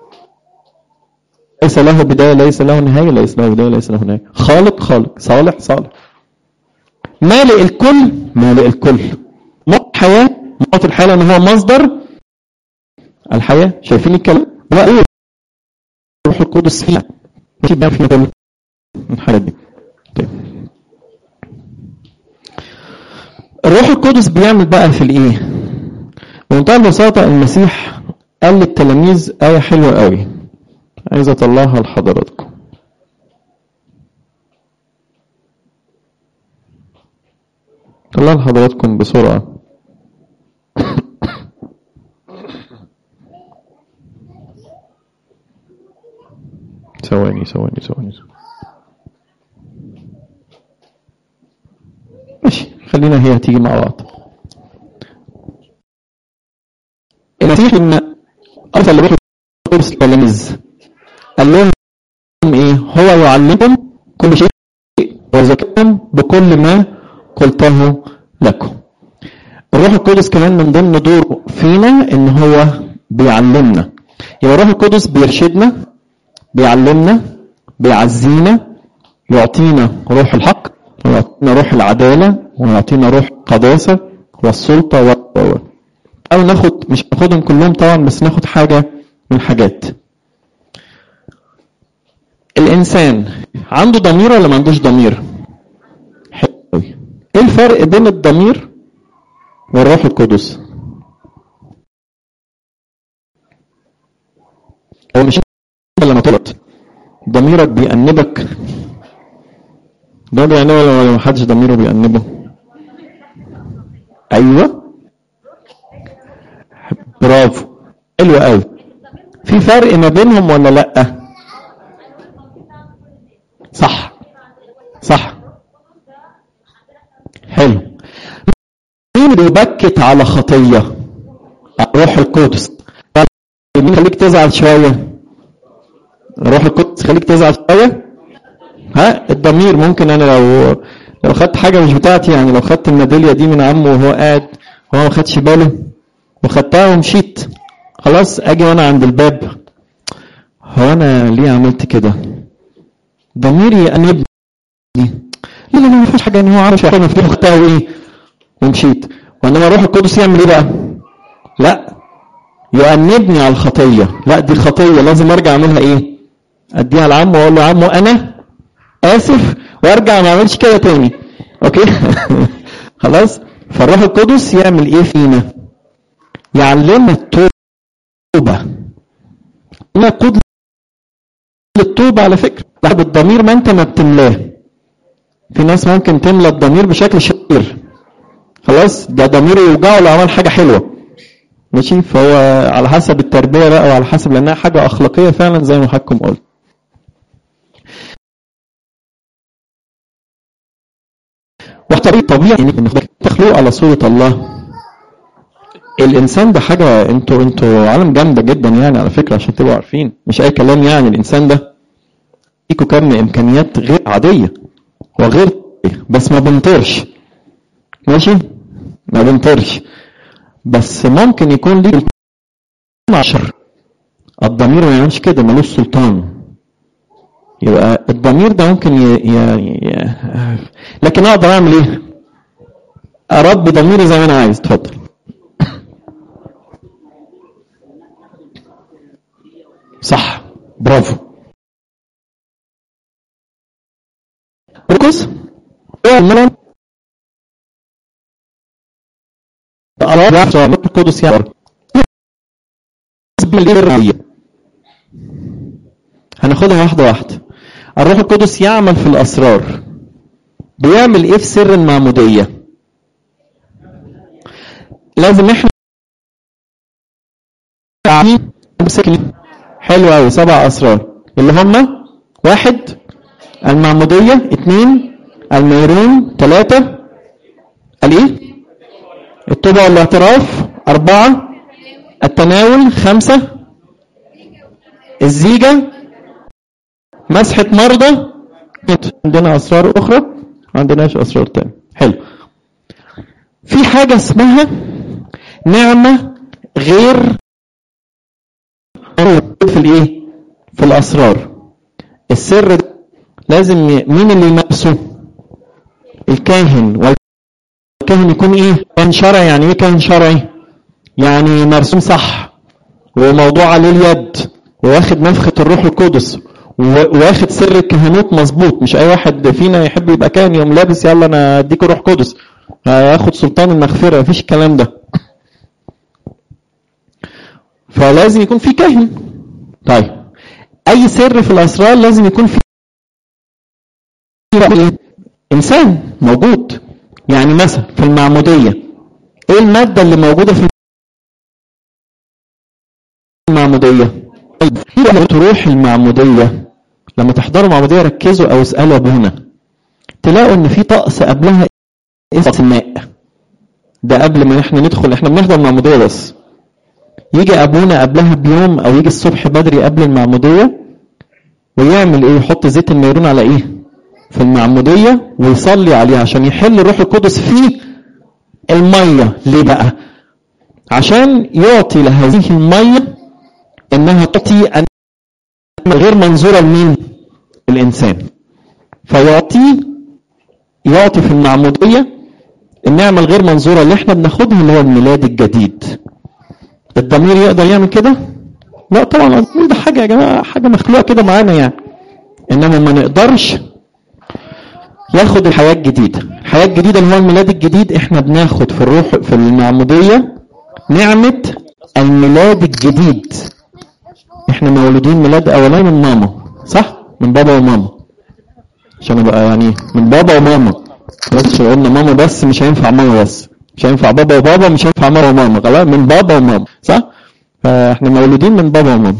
ليس له بدايه ليس له نهايه، ليس له بدايه ليس له نهايه، خالق خالق، صالح صالح، مالئ الكل مالئ الكل، موت حياه موت الحياه لان هو مصدر الحياه. شايفين الكلام؟ وايه الروح القدس فينا مش بيعمل فينا كل الحاجات دي. طيب الروح القدس بيعمل بقى في الايه؟ بمنتهى البساطه المسيح قال للتلاميذ آية حلوة قوي عايز اطلعها لحضراتكم. طلعها لحضراتكم بسرعة. ثواني ثواني ثواني ماشي، خلينا هي هتيجي مع بعض. المسيح لما أرسل الروح القدس للتلاميذ قال لهم ايه؟ هو يعلمكم كل شيء ويذكركم بكل ما قلته لكم. الروح القدس كمان من ضمن دوره فينا ان هو بيعلمنا. يبقى الروح القدس بيرشدنا، بيعلمنا، بيعزينا، يعطينا روح الحق، ويعطينا روح العدالة، ويعطينا روح القداسة والسلطة و أو ناخد، مش ناخدهم كلهم طبعا بس ناخد حاجة من حاجات. الإنسان عنده ضمير ولا ما عندوش ضمير؟ حلو. إيه الفرق بين الضمير والروح القدس؟ هو مش لما طلعت ضميرك بيأنبك؟ ده بيأنبه ولا ما حدش ضميره بيأنبه؟ أيوة برافو، حلو قوي. في فرق ما بينهم ولا لأ؟ صح صح حلو. مين بيبكت على خطية؟ الروح القدس. مين خليك تزعل شوية؟ الروح القدس خليك تزعل شوية. ها الضمير ممكن انا لو لو خدت حاجة مش بتاعتي، يعني لو خدت الميدالية دي من عمه وهو قاعد وهو ما خدش باله وخدتها ومشيت، خلاص اجي وانا عند الباب هو انا ليه عملت كده؟ ضميري يأنبني. لا لا ما فيش حاجة، ان هو عارف انا في اختها وايه ومشيت. وانما روح القدس يعمل ايه بقى؟ لا يؤنبني على الخطية، لا دي خطية لازم ارجع اعملها ايه؟ اديها لعمه واقول له عمو انا اسف وارجع ما اعملش كده تاني. اوكي خلاص. فالروح القدس يعمل ايه فينا؟ يعلمنا التوبة، يقود للتوبة. على فكرة لحب الضمير ما انت ما بتملاه. في ناس ممكن تملى الضمير بشكل شرير، خلاص ده ضميره يوجعه لو عمل حاجة حلوة، ماشي. فهو على حسب التربية بقى وعلى حسب، لانها حاجة اخلاقية فعلا زي ما حكم قلت. وطبيعي طبيعي ان تخلق على صورة الله. الانسان ده حاجة، انتوا انتوا عالم جامدة جدا يعني على فكرة عشان تبقوا عارفين، مش اي كلام يعني. الانسان ده فيكوا كم امكانيات غير عادية وغير، بس ما بنطرش، ماشي ما بنطرش، بس ممكن يكون ليه عشر. الضمير ما يعملش كده، ملوش سلطان. يبقى الضمير ده ممكن ي... ي... ي... لكن اقدر اعمل ايه؟ اربي ضميري زي ما انا عايز. اتفضل. صح، برافو. ركز. القدس يعني هناخدها واحدة واحدة. الروح القدس يعمل في الأسرار. بيعمل ايه في سر المعمودية؟ لازم احنا حلو قوي. سبع أسرار اللي هم: واحد المعمودية، اثنين الميرون، ثلاثة الايه؟ التوبة والاعتراف، أربعة التناول، خمسة الزيجة، مسحة مرضى. عندنا أسرار أخرى، ما عندناش أسرار تاني. حلو. في حاجة اسمها نعمة غير في الإيه؟ في الأسرار. السر ده لازم مين اللي يمارسه؟ الكاهن. والكاهن يكون إيه؟ كاهن شرعي. يعني إيه كاهن شرعي؟ يعني مرسوم صح، وموضوع عليه اليد، وواخد نفخة الروح القدس، واخد سر الكهنوت مظبوط. مش اي واحد فينا يحب يبقى كاهن يوم لابس يلا انا اديك روح قدس هياخد سلطان المغفرة. مفيش الكلام ده. فلازم يكون في كاهن. طيب اي سر في الاسرار لازم يكون في انسان موجود. يعني مثلا في المعمودية ايه المادة اللي موجودة في المعمودية؟ لما تروح المعمودية، لما تحضروا معمودية ركزوا او اسألوا ابونا، تلاقوا ان في طقس قبلها اسمه الماء. ده قبل ما احنا ندخل، احنا بنحضر المعمودية بس. يجي ابونا قبلها بيوم او يجي الصبح بدري قبل المعمودية ويعمل ايه؟ يحط زيت الميرون على ايه؟ في المعمودية ويصلي عليها عشان يحل الروح القدس في المية. ليه بقى؟ عشان يعطي لهذه المية انها تعطي ان غير منظورة لمين؟ الانسان. فيعطي يعطي في المعمودية النعمة الغير منظورة اللي احنا بناخدها اللي هو الميلاد الجديد. الضمير يقدر يعمل كده؟ لا طبعا. الضمير ده حاجة يا جماعة، حاجة مخلوقة كده معانا يعني. انما ما نقدرش ياخد الحياة الجديدة. الحياة الجديدة اللي هو الميلاد الجديد احنا بناخد في الروح في المعمودية نعمة الميلاد الجديد. احنا مولودين ميلاد اولاني من ماما، صح؟ من بابا وماما. عشان يبقى يعني من بابا وماما. بس قلنا ماما بس مش هينفع ماما بس، مش هينفع بابا وبابا، مش هينفع ماما وماما. خلاص من بابا وماما، صح؟ فاحنا مولودين من بابا وماما.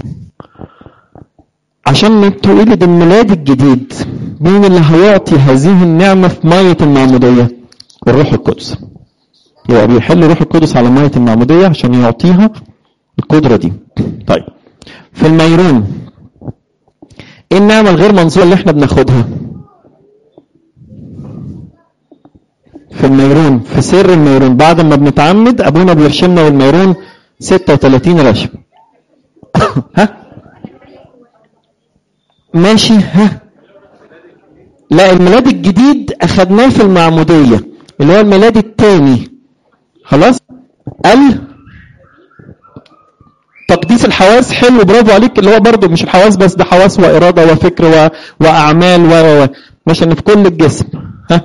عشان تولد الميلاد الجديد مين اللي هيعطي هذه النعمة في مية المعمودية؟ الروح القدس. يبقى بيحل الروح القدس على مية المعمودية عشان يعطيها القدرة دي. طيب في الميرون ايه النعمة الغير منظورة اللي احنا بناخدها؟ في الميرون، في سر الميرون بعد ما بنتعمد ابونا بيرشمنا بالميرون ستة وثلاثين رشم. ها ماشي. ها لا، الميلاد الجديد اخدناه في المعمودية اللي هو الميلاد الثاني. خلاص. ال تقديس الحواس. حلو، برافو عليك. اللي هو برضو مش الحواس بس، ده حواس وإرادة وفكر و... وأعمال و مش ان في كل الجسم. ها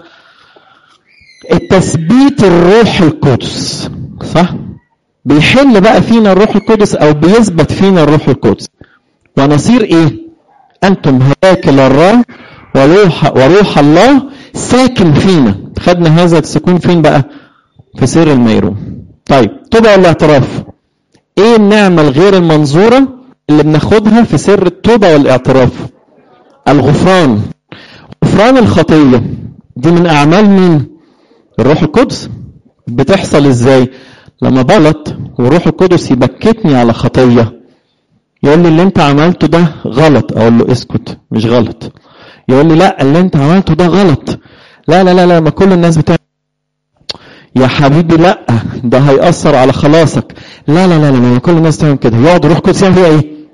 التثبيت الروح القدس، صح؟ بيحل بقى فينا الروح القدس او بيثبت فينا الروح القدس ونصير ايه؟ انتم هياكل الروح وروح وروح الله ساكن فينا. خدنا هذا السكون فين بقى؟ في سر الميرون. طيب توبة والاعتراف ايه النعمة الغير المنظورة اللي بناخدها في سر التوبة والاعتراف؟ الغفران. غفران الخطية دي من اعمال مين؟ الروح القدس. بتحصل ازاي؟ لما بغلط والروح القدس يبكتني على خطية، يقول لي اللي انت عملته ده غلط، اقول له اسكت مش غلط. يقول لي لا اللي انت عملته ده غلط. لا لا لا لا ما كل الناس بتعمل. يا حبيبي لا ده هيأثر على خلاصك. لا لا لا لا ما كل الناس تعمل كده. يقعد الروح القدس يعمل فيها ايه؟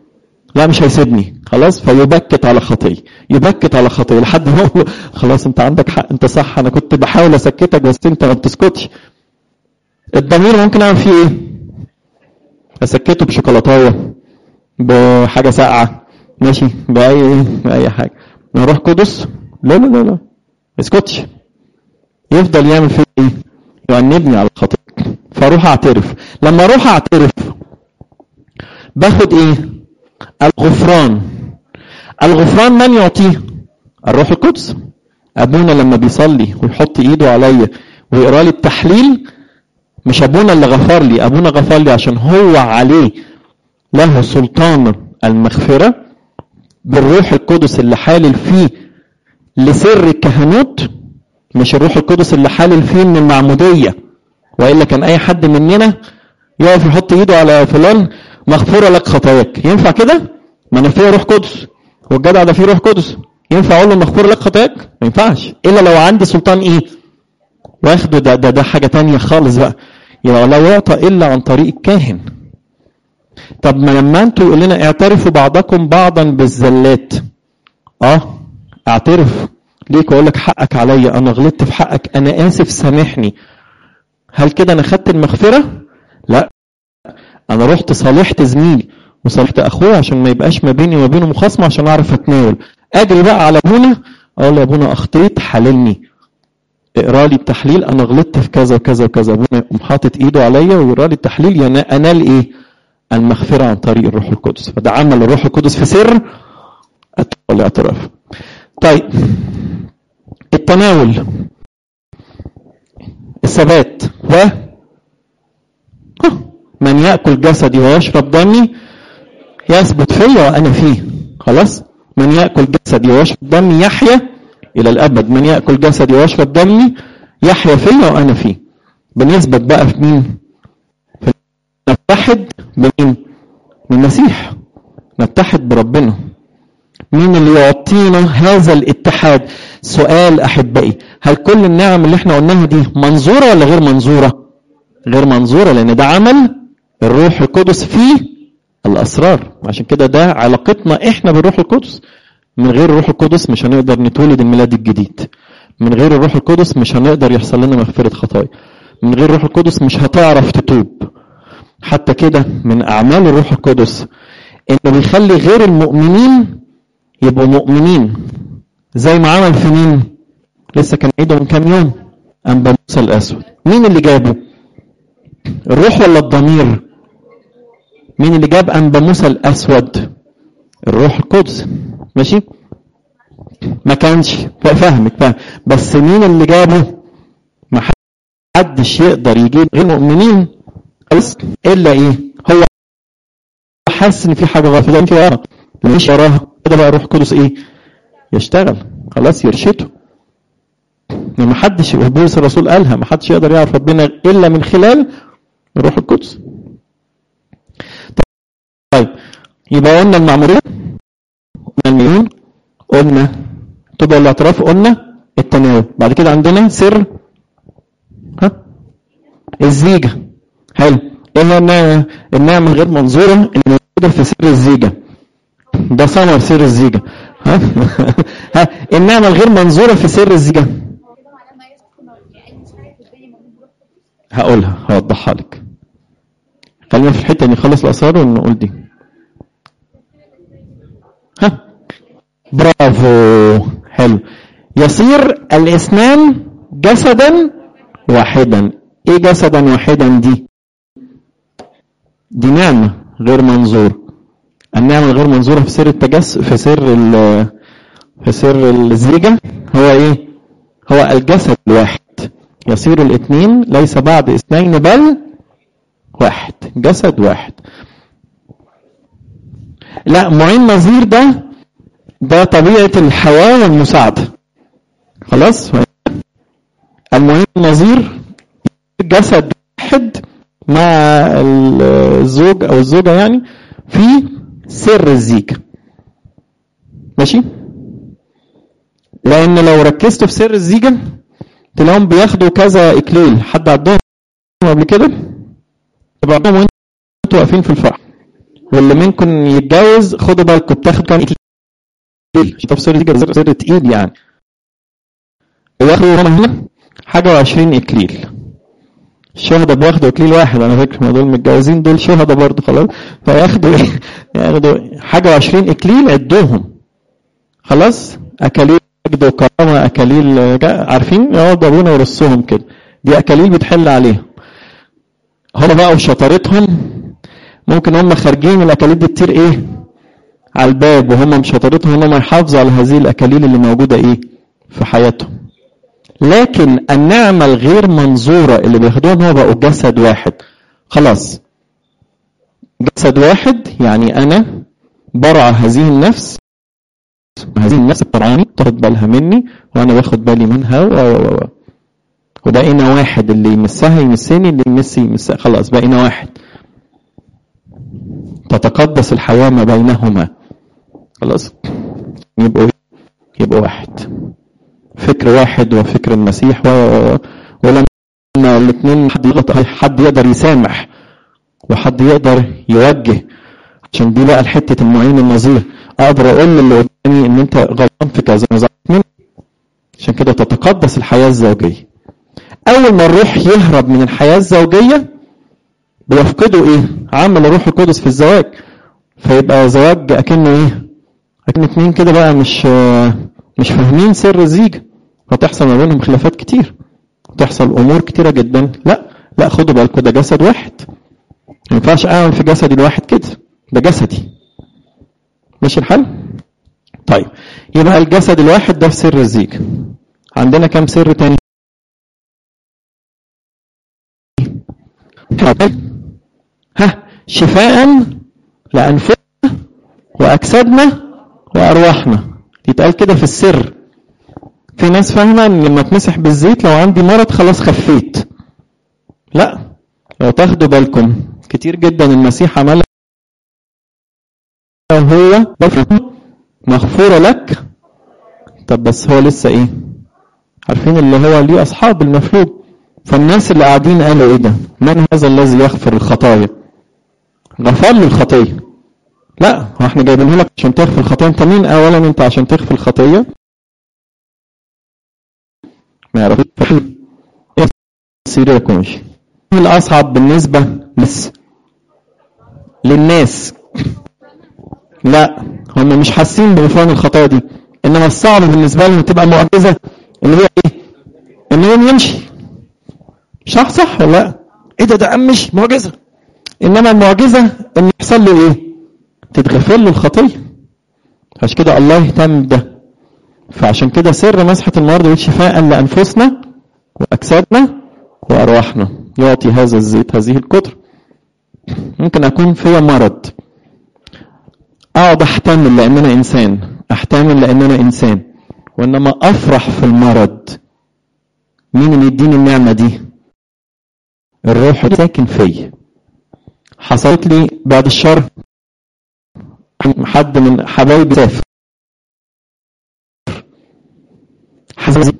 لا مش هيسيبني خلاص، فيبكت على خطيه، يبكت على خطيه لحد ما اقول له خلاص انت عندك حق، انت صح، انا كنت بحاول اسكتك بس انت ما بتسكتش. الضمير ممكن اعمل فيه ايه؟ اسكته بشوكولاتايه، بحاجه ساقعه، ماشي، باي باي حاجه. نروح قدس لا لا لا لا اسكتش، يفضل يعمل فيه ايه؟ يعنبني على خطيئتي. فاروح اعترف. لما اروح اعترف باخد ايه؟ الغفران. الغفران من يعطيه؟ الروح القدس. ابونا لما بيصلي ويحط ايده عليا ويقرا لي التحليل، مش ابونا اللي غفر لي، ابونا غفر لي عشان هو عليه له سلطان المغفره بالروح القدس اللي حالل فيه لسر الكهنوت، مش الروح القدس اللي حالل فيه من المعموديه. والا كان اي حد مننا يقف يحط ايده على فلان مغفوره لك خطاياك، ينفع كده؟ ما انا فيها روح قدس والجدع ده فيه روح قدس، ينفع اقول له مغفور لك خطاياك؟ ما ينفعش، الا لو عندي سلطان ايه؟ واخده ده ده ده حاجه تانية خالص بقى، يبقى لا يعطى الا عن طريق الكاهن. طب ما لما انتوا يقول لنا اعترفوا بعضكم بعضا بالزلات، اه اعترف ليك واقول لك حقك عليا، انا غلطت في حقك، انا اسف سامحني. هل كده انا خدت المغفره؟ لا، انا رحت صالحت زميلي وصالحت اخويا عشان ما يبقاش ما بيني وما بينه مخاصمه، عشان اعرف اتناول. اجري بقى على ابونا اقول له يا ابونا اخطيت حللني، اقرا لي التحليل، انا غلطت في كذا وكذا وكذا. ابونا يقوم حاطط ايده عليا ويقرا لي التحليل، انال ايه؟ المغفره عن طريق الروح القدس. فده عمل الروح القدس في سر الاعتراف. طيب التناول، الثبات، و من يأكل جسدي ويشرب دمي يثبت فيا وأنا فيه. خلاص، من يأكل جسدي ويشرب دمي يحيا إلى الأبد، من يأكل جسدي ويشرب دمي يحيا فيا وأنا فيه. بنثبت بقى في مين؟ في نتحد بمين؟ بالمسيح، نتحد بربنا. مين اللي يعطينا هذا الاتحاد؟ سؤال أحبائي، هل كل النعم اللي احنا قلناها دي منظورة ولا غير منظورة؟ غير منظورة، لأن ده عمل الروح القدس في الأسرار. عشان كده ده علاقتنا احنا بالروح القدس. من غير الروح القدس مش هنقدر نتولد الميلاد الجديد، من غير الروح القدس مش هنقدر يحصل لنا مغفرة خطايا، من غير الروح القدس مش هتعرف تتوب. حتى كده من أعمال الروح القدس إنه بيخلي غير المؤمنين يبقوا مؤمنين، زي ما عمل في مين؟ لسه كان عيده من كام يوم، أنبا موسى الأسود. مين اللي جابه؟ الروح ولا الضمير؟ مين اللي جاب أنبا موسى الأسود؟ الروح القدس. ماشي؟ ما كانش فاهمك فاهم، بس مين اللي جابه؟ ما حدش يقدر يجيب غير مؤمنين بس، إلا إيه؟ هو حاسس إن في حاجة غلط، ده في وراها، مش وراها كده بقى الروح القدس إيه؟ يشتغل، خلاص يرشده. ما حدش، بولس الرسول قالها، ما حدش يقدر يعرف ربنا إلا من خلال الروح القدس. طيب يبقى قلنا المعمودية، قلنا الميلون، قلنا تبقى الاعتراف، قلنا التناول. بعد كده عندنا سر ها الزيجة. حلو، ايه النعمة؟ النعمة غير منظورة اللي موجودة في سر الزيجة، ده ثمر سر الزيجة. ها ها النعمة الغير منظورة في سر الزيجة هقولها، هوضحها لك. خلينا في الحتة دي نخلص الأسرار ونقول دي. ها برافو، حلو. يصير الاثنان جسدا واحدا. ايه جسدا واحدا دي؟ دي نعمة غير منظور. النعمة الغير منظورة في سر التجس في سر في سر الزيجة هو ايه؟ هو الجسد الواحد. يصير الاثنين ليس بعد اثنين بل واحد، جسد واحد. لا، معين نظير ده ده طبيعة الحياة والمساعدة. خلاص، المعين نظير جسد واحد مع الزوج او الزوجة يعني في سر الزيجة. ماشي؟ لان لو ركزتوا في سر الزيجة تلاقيهم بياخدوا كذا اكليل. حد عندهم قبل كده؟ يبقى عندهم وانتوا واقفين في الفرح واللي منكم يتجوز خدوا بالكم بتاخد كام اكليل، تفسير دي سر تقيل يعني. بياخدوا هنا حاجه وعشرين اكليل. الشهداء بياخدوا اكليل واحد على فكره، ما دول متجوزين دول شهداء برضه خلاص، فياخدوا ايه؟ ياخدوا حاجه وعشرين اكليل عدوهم خلاص، اكاليل مجد وكرامه، اكاليل عارفين يقعدوا ابونا ورصهم كده، دي اكاليل بتحل عليهم. هم بقى وشطارتهم ممكن هم خارجين الاكاليل دي كتير ايه على الباب، وهم مش شطارتهم هم يحافظوا على هذه الاكاليل اللي موجوده ايه في حياتهم. لكن النعمه الغير منظوره اللي بياخدوها هو بقوا جسد واحد خلاص. جسد واحد يعني انا برعى هذه النفس، هذه النفس بترعاني تاخد بالها مني وانا باخد بالي منها و و و وبقينا واحد، اللي يمسها يمسني، اللي يمسي يمسها، خلاص بقينا واحد. تتقدس الحياة ما بينهما خلاص، يبقوا يبقوا واحد، فكر واحد وفكر المسيح و... ولما الاثنين حد يغلط حد يقدر يسامح وحد يقدر يوجه، عشان دي بقى الحتة المعين النظير، اقدر اقول للي قدامي ان انت غلطان في كذا مني. عشان كده تتقدس الحياة الزوجية. اول ما الروح يهرب من الحياة الزوجية بيفقدوا ايه؟ عمل الروح القدس في الزواج، فيبقى زواج اكنه ايه؟ اكن اتنين كده بقى مش مش فاهمين سر الزيجة، فتحصل ما بينهم خلافات كتير، تحصل امور كتيرة جدا. لا لا خدوا بالكم ده جسد واحد، ما ينفعش اعمل في جسدي الواحد كده، ده جسدي. ماشي الحل؟ طيب يبقى الجسد الواحد ده في سر الزيجة. عندنا كام سر تاني؟ ها، شفاء لأنفسنا وأجسادنا وأرواحنا، يتقال كده في السر. في ناس فاهمة ان لما تمسح بالزيت لو عندي مرض خلاص خفيت. لا، لو تاخدوا بالكم كتير جدا المسيح عملها هو مغفورة لك. طب بس هو لسه ايه؟ عارفين اللي هو ليه أصحاب المفلوج، فالناس اللي قاعدين قالوا ايه ده؟ من هذا الذي يغفر الخطايا؟ غفر له الخطيه. لا، هو احنا جايبينه لك عشان تغفر الخطيه. انت مين اولا انت عشان تغفر الخطيه؟ ما يعرفش ايه السيرة يكونش. الاصعب بالنسبه بس للناس، لا هم مش حاسين بغفران الخطايا دي، انما الصعب بالنسبه لهم تبقى معجزه اللي هي ايه؟ انهم يمشي. صح صح ولا لا؟ ايه ده ده مش معجزه، انما المعجزه ان يحصل له ايه؟ تتغفر له الخطيه. عشان كده الله يهتم بده. فعشان كده سر مسحه النهارده يقول شفاء لانفسنا واجسادنا وارواحنا، يعطي هذا الزيت هذه القدره. ممكن اكون فيا مرض، اقعد احتمل لان انا انسان، احتمل لان انا انسان، وانما افرح في المرض. مين اللي يديني النعمه دي؟ الروح ساكن فيا. حصلت لي بعد الشر حد من حبايبي سافر، حزن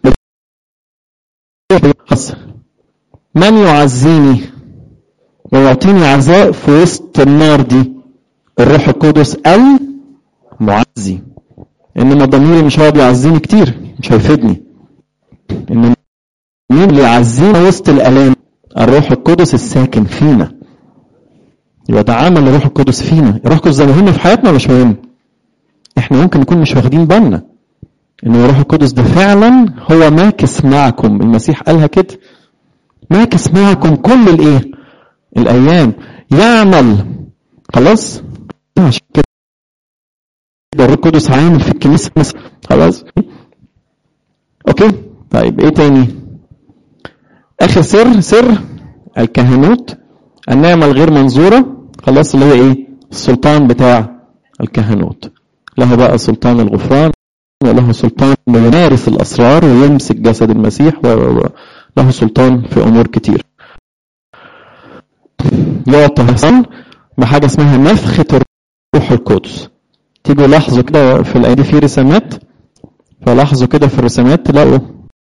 من يعزيني ويعطيني عزاء في وسط النار دي؟ الروح القدس المعزي. انما ضميري مش هو بيعزيني كتير، مش هيفيدني. انما مين اللي يعزينا وسط الالام؟ الروح القدس الساكن فينا. يبقى ده عمل الروح القدس فينا. الروح القدس ده مهم في حياتنا ولا مش مهم؟ احنا ممكن نكون مش واخدين بالنا ان الروح القدس ده فعلا هو ماكس معكم. المسيح قالها كده، ماكس معكم كل الايه؟ الايام، يعمل. خلاص عشان كده الروح القدس عامل في الكنيسه خلاص. اوكي طيب ايه تاني؟ اخر سر، سر الكهنوت، النعمه الغير منظوره. خلاص اللي هو ايه؟ السلطان بتاع الكهنوت. له بقى سلطان الغفران، وله سلطان يمارس الاسرار ويمسك جسد المسيح، وله سلطان في امور كتير. يعطى حسن بحاجه اسمها نفخه الروح القدس. تيجوا لاحظوا كده في الايه دي في رسامات، فلاحظوا كده في الرسامات تلاقوا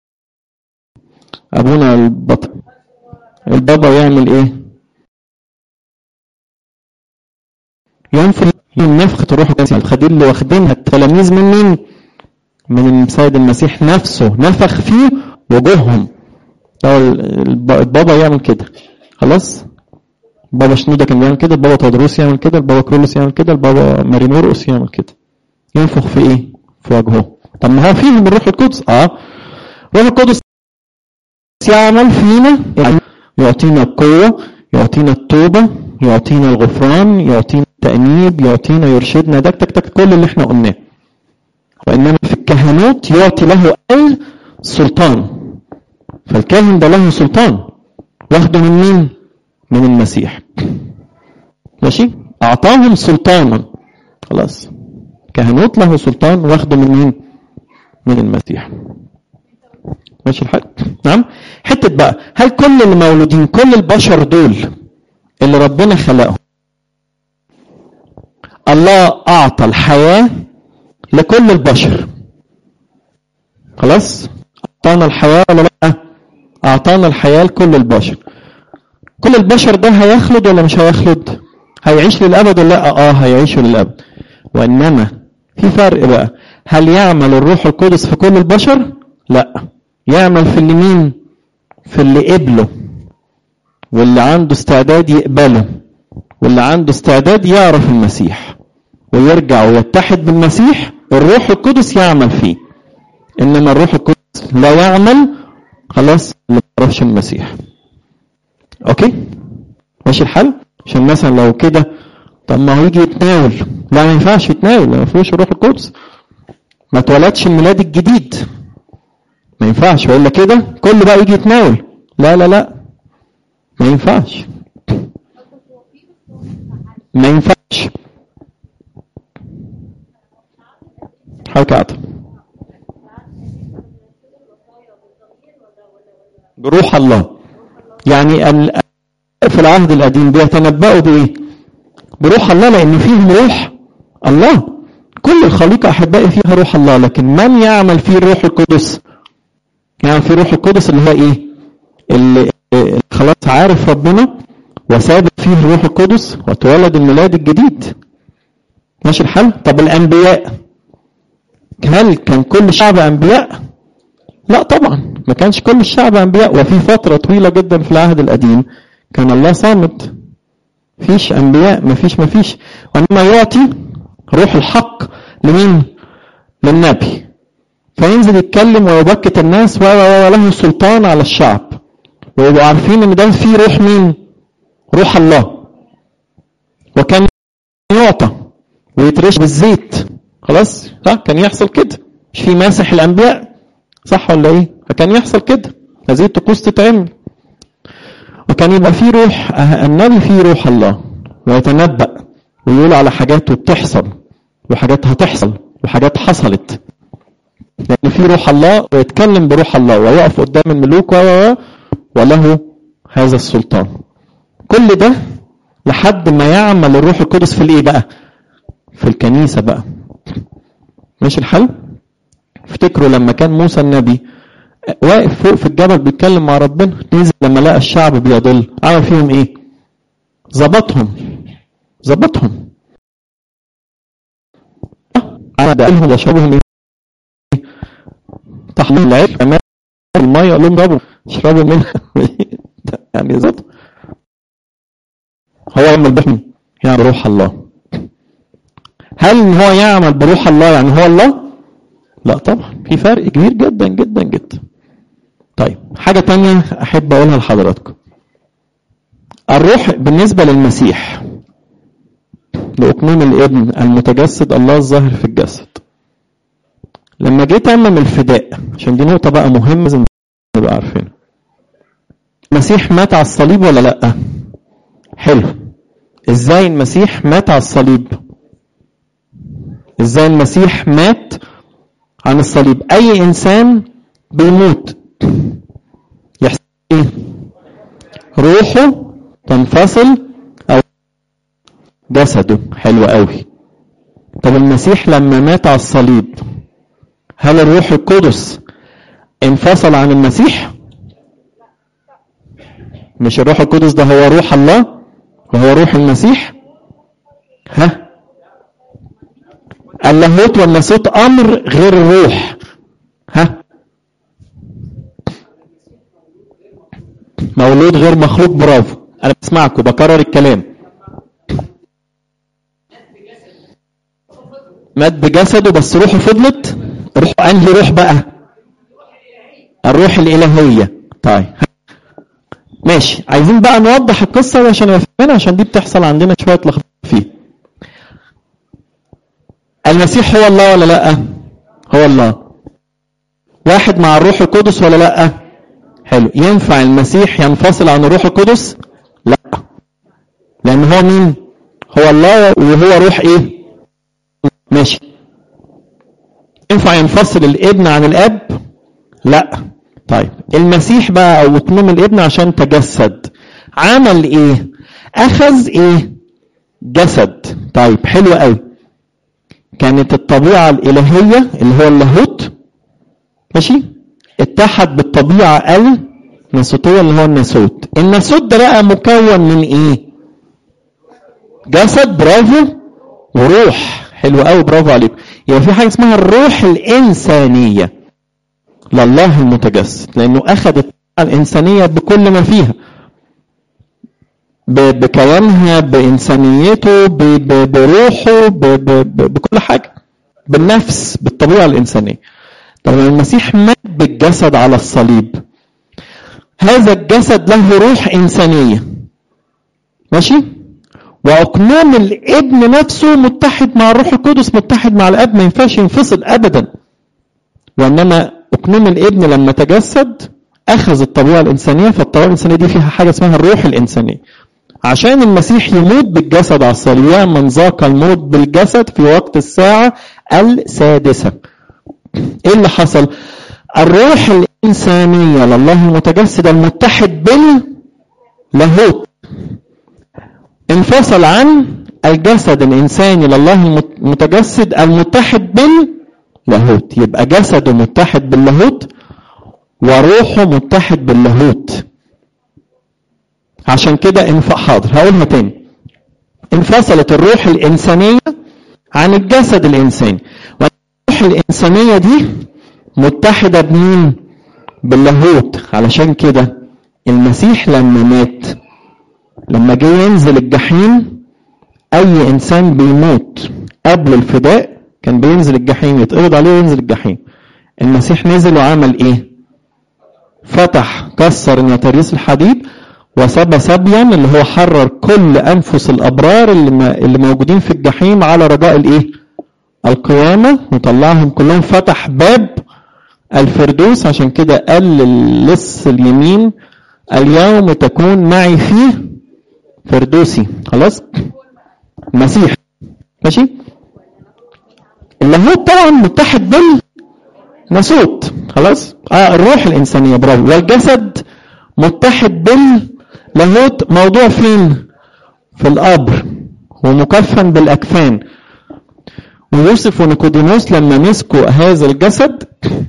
ابونا البطل البابا يعمل ايه؟ ينفخ نفخة الروح القدس. الخدير اللي واخدينها التلاميذ من مين؟ من السيد المسيح نفسه، نفخ فيه وجوههم. البابا يعمل كده خلاص، بابا شنودة كان بيعمل كده، البابا تودروس يعمل كده، البابا كرولوس يعمل كده، البابا مارينورقس يعمل كده، ينفخ في ايه؟ في وجهه. طب ما هو فيهم الروح القدس. اه الروح القدس يعمل فينا، يعني يعطينا القوة، يعطينا التوبة، يعطينا الغفران، يعطينا التأنيب، يعطينا يرشدنا، دك تك تك كل اللي احنا قلناه. وإنما في الكهنوت يعطي له السلطان. فالكاهن ده له سلطان واخده من مين؟ من المسيح. ماشي؟ أعطاهم سلطانا. خلاص كهنوت له سلطان واخده من مين؟ من المسيح. ماشي الحال؟ نعم. حتة بقى، هل كل اللي مولودين، كل البشر دول اللي ربنا خلقهم، الله أعطى الحياة لكل البشر؟ خلاص؟ أعطانا الحياة ولا لا؟ أعطانا الحياة لكل البشر. كل البشر ده هيخلد ولا مش هيخلد؟ هيعيش للأبد ولا لا؟ آه هيعيشوا للأبد. وإنما في فرق بقى، هل يعمل الروح القدس في كل البشر؟ لا، يعمل في اللي مين؟ في اللي قبله واللي عنده استعداد يقبله واللي عنده استعداد يعرف المسيح ويرجع ويتحد بالمسيح. الروح القدس يعمل فيه. انما الروح القدس لا يعمل خلاص اللي ما يعرفش المسيح. اوكي ماشي الحل؟ عشان مثلا لو كده طب ما هو يجي يتناول، لا ما ينفعش يتناول، ما فيهوش الروح القدس، ما اتولدش الميلاد الجديد، ما ينفعش. ولا كده كل بقى يجي يتناول، لا لا لا ما ينفعش، ما ينفعش. حاجة عطا بروح الله. يعني في العهد القديم بيتنبأوا بإيه؟ بروح الله، لأن فيهم روح الله. كل الخليقة أحبائي فيها روح الله، لكن من يعمل فيه الروح القدس؟ يعني في روح القدس اللي هو إيه؟ اللي خلاص عارف ربنا وثابت فيه الروح القدس وتولد الميلاد الجديد. ماشي الحل؟ طب الأنبياء، هل كان كل الشعب أنبياء؟ لا طبعا، ما كانش كل الشعب أنبياء. وفي فترة طويلة جدا في العهد القديم كان الله صامت، فيش أنبياء، ما فيش ما فيش. وإنما يعطي روح الحق لمين؟ للنبي، فينزل يتكلم ويبكت الناس وله سلطان على الشعب، ويبقوا عارفين ان ده فيه روح مين؟ روح الله. وكان يعطى ويترش بالزيت. خلاص صح؟ كان يحصل كده، مش في ماسح الانبياء صح ولا ايه؟ فكان يحصل كده، هذه الطقوس تتعمل. وكان يبقى فيه روح النبي، فيه روح الله، ويتنبأ ويقول على حاجات وبتحصل وحاجات هتحصل وحاجات حصلت، لأن في روح الله ويتكلم بروح الله ويقف قدام الملوك وله هذا السلطان. كل ده لحد ما يعمل الروح القدس في الايه بقى؟ في الكنيسة بقى. ماشي الحل؟ افتكروا لما كان موسى النبي واقف فوق في الجبل بيتكلم مع ربنا، نزل لما لقى الشعب بيضل، عمل فيهم ايه؟ ظبطهم ظبطهم عمل لهم وشربهم ايه؟ تحميل العيب كمان المية، قال لهم ضربوا اشربوا منها يعني ظبط. هو يعمل بحمي يعني بروح الله. هل هو يعمل بروح الله يعني هو الله؟ لا طبعا، في فرق كبير جدا جدا جدا. طيب حاجة تانية أحب أقولها لحضراتكم، الروح بالنسبة للمسيح لأقنوم الابن المتجسد الله الظاهر في الجسد، لما جيت أمم الفداء، عشان دي نقطة بقى مهمة لازم نبقى عارفينها، المسيح مات على الصليب ولا لأ؟ حلو. ازاي المسيح مات على الصليب؟ ازاي المسيح مات عن الصليب؟ اي انسان بيموت يحصل ايه؟ روحه تنفصل او جسده. حلو قوي. طب المسيح لما مات على الصليب هل الروح القدس انفصل عن المسيح؟ مش الروح القدس ده هو روح الله وهو روح المسيح؟ ها اللاهوت والناسوت امر غير الروح. ها؟ مولود غير مخلوق، برافو، انا بسمعكم بكرر الكلام. مات بجسده بس روحه فضلت. روحه انهي روح بقى؟ الروح الالهيه. طيب ماشي، عايزين بقى نوضح القصه دي عشان نفهمها، عشان دي بتحصل عندنا شويه لخبطه فيه. المسيح هو الله ولا لا؟ هو الله. واحد مع الروح القدس ولا لا؟ حلو. ينفع المسيح ينفصل عن الروح القدس؟ لا، لان هو مين؟ هو الله وهو روح ايه؟ ماشي. ينفع ينفصل الابن عن الاب؟ لا. طيب المسيح بقى او اتمام الابن عشان تجسد عمل ايه؟ اخذ ايه؟ جسد. طيب حلو قوي. كانت الطبيعة الالهية اللي هو اللاهوت ماشي اتحد بالطبيعة الناسوتية اللي هو الناسوت. الناسوت ده بقى مكون من ايه؟ جسد، برافو، وروح. حلو قوي، برافو عليكم. يبقى في حاجة اسمها الروح الانسانية لله المتجسد، لانه اخذ الطبيعة الانسانية بكل ما فيها، بكيانها، بانسانيته، بروحه، بكل حاجة، بالنفس، بالطبيعة الانسانية. طب المسيح مات بالجسد على الصليب، هذا الجسد له روح انسانية ماشي، واقنوم الابن نفسه متحد مع الروح القدس، متحد مع الاب، ما ينفعش ينفصل ابدا. وانما اقنوم الابن لما تجسد اخذ الطبيعة الانسانية، فالطبيعة الانسانية دي فيها حاجة اسمها الروح الانسانية. عشان المسيح يموت بالجسد على الصليب، من ذاق الموت بالجسد في وقت الساعة السادسة. ايه اللي حصل؟ الروح الانسانية لله المتجسد المتحد باللاهوت انفصل عن الجسد الانساني لله المتجسد المتحد باللاهوت. يبقى جسده متحد باللاهوت وروحه متحد باللاهوت. عشان كده انف... حاضر هقولها تاني. انفصلت الروح الانسانية عن الجسد الانساني، والروح الانسانية دي متحدة بمين؟ باللاهوت. علشان كده المسيح لما مات، لما جه ينزل الجحيم، اي انسان بيموت قبل الفداء كان بينزل الجحيم، يتقبض عليه وينزل الجحيم. المسيح نزل وعمل ايه؟ فتح، كسر نتاريس الحديد وسبى سبيا، اللي هو حرر كل انفس الابرار اللي, اللي موجودين في الجحيم على رجاء الايه؟ القيامة، وطلعهم كلهم. فتح باب الفردوس. عشان كده قال للص اليمين اليوم تكون معي في فردوسي. خلاص المسيح ماشي. اللاهوت طبعا متحد بالناسوت. خلاص اه الروح الانسانيه، برافو. والجسد متحد باللاهوت. موضوع فين؟ في القبر، ومكفن بالاكفان. ويوسف ونيقوديموس لما مسكوا هذا الجسد،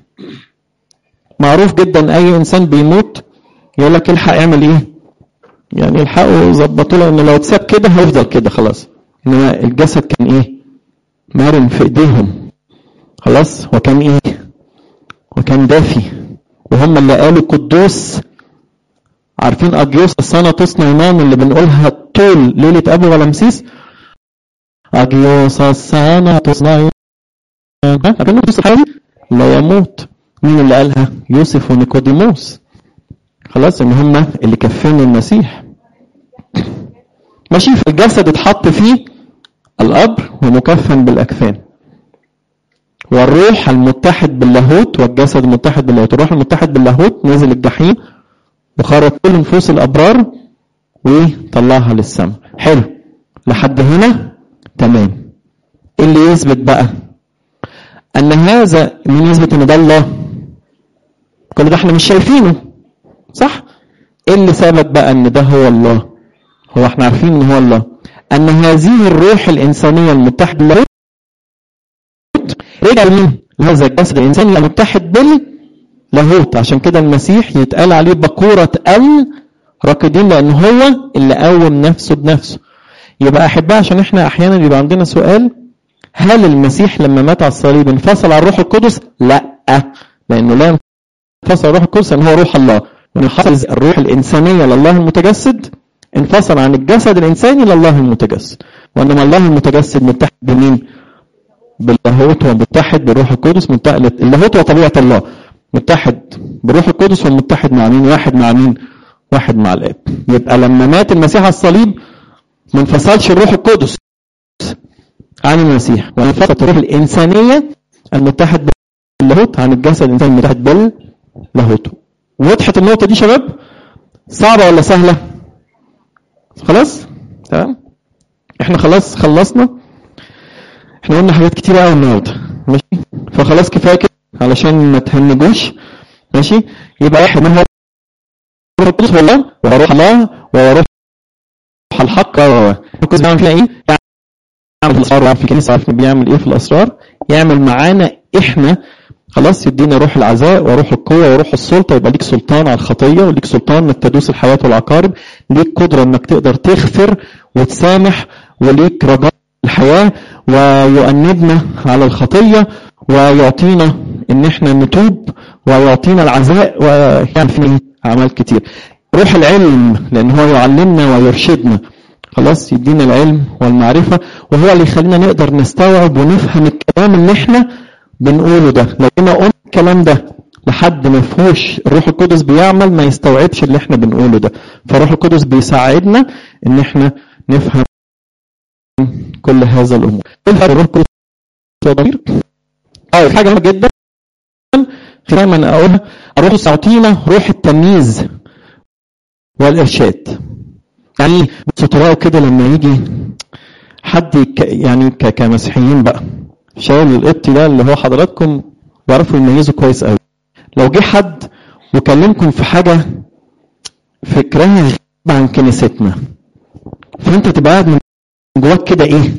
معروف جدا اي انسان بيموت يقول لك الحق اعمل ايه؟ يعني الحقوا يظبطوا له انه لو اتساب كده هيفضل كده خلاص. انما الجسد كان ايه؟ مرن في ايديهم. خلاص وكان ايه؟ وكان دافي. وهم اللي قالوا قدوس. عارفين اجيوس السنة نيمان اللي بنقولها طول ليلة ابو غلمسيس؟ اجيوس السنة نيمان، عارفين قدوس الحالي لا يموت. مين اللي قالها؟ يوسف ونيقوديموس. خلاص ان هم اللي كفنوا المسيح ماشي. في الجسد اتحط فيه القبر ومكفن بالاكفان، والروح المتحد باللاهوت والجسد المتحد باللاهوت. الروح المتحد باللاهوت نزل الجحيم وخرج كل نفوس الابرار وطلعها للسماء. حلو لحد هنا تمام. اللي يثبت بقى ان هذا، مين يثبت ان ده الله؟ كل ده احنا مش شايفينه صح؟ ايه اللي ثبت بقى ان ده هو الله؟ هو احنا عارفين ان هو الله. ان هذه الروح الانسانيه المتحده باللاهوت رجع لمين؟ لهذا الجسد الانساني المتحد باللاهوت. عشان كده المسيح يتقال عليه بقوره الراقدين، لان هو اللي قوم نفسه بنفسه. يبقى احبها، عشان احنا احيانا بيبقى عندنا سؤال هل المسيح لما مات على الصليب انفصل عن الروح القدس؟ لا، لانه لا انفصل عن الروح القدس، لان هو روح الله. وان حصل الروح الانسانيه لله المتجسد انفصل عن الجسد الانساني لله المتجسد، وانما الله المتجسد متحد بمين؟ باللاهوت، ومتحد بالروح القدس. متحد اللاهوت وطبيعه الله، متحد بالروح القدس، ومتحد مع مين؟ واحد مع مين؟ واحد مع الاب. يبقى لما مات المسيح على الصليب ما انفصلش الروح القدس عن المسيح، وانفصلت الروح الانسانيه المتحد باللاهوت عن الجسد الانساني المتحد باللاهوت. وضحت النقطه دي شباب؟ صعبه ولا سهله؟ خلاص تمام. احنا خلاص خلصنا، احنا قلنا حاجات كتير قوي النهارده، ماشي؟ فخلاص كفايه كده علشان ما تهنجوش، ماشي؟ يبقى واحد من هو روح القدس والله، وهو روح الله، وهو روح الحق. القدس بيعمل فينا ايه؟ يعمل في الاسرار، ويعمل في الكنيسه، عارف بيعمل ايه في الاسرار؟ يعمل معانا احنا خلاص، يدينا روح العزاء وروح القوه وروح السلطه. يبقى ليك سلطان على الخطيه، وليك سلطان انك تدوس الحياه والعقارب، ليك قدره انك تقدر تغفر وتسامح، وليك رجاء الحياه، ويؤنبنا على الخطيه، ويعطينا ان احنا نتوب، ويعطينا العزاء، ويعمل فينا اعمال كتير. روح العلم لان هو يعلمنا ويرشدنا، خلاص يدينا العلم والمعرفه، وهو اللي يخلينا نقدر نستوعب ونفهم الكلام اللي احنا بنقوله ده. لو جينا قلنا الكلام ده لحد ما فيهوش الروح القدس بيعمل، ما يستوعبش اللي احنا بنقوله ده. فالروح القدس بيساعدنا ان احنا نفهم كل هذا الامور. الروح القدس ضمير اه حاجه مهمه جدا خلينا ما اقولها. الروح القدس يعطينا روح التمييز والارشاد. يعني بصوا تراوا كده لما يجي حد يعني كمسيحيين بقى، شاول القبطي ده اللي هو حضراتكم بيعرفوا يميزوا كويس قوي. لو جه حد وكلمكم في حاجه فكرها غريبه عن كنيستنا، فانت تبقى قاعد من جواك كده ايه،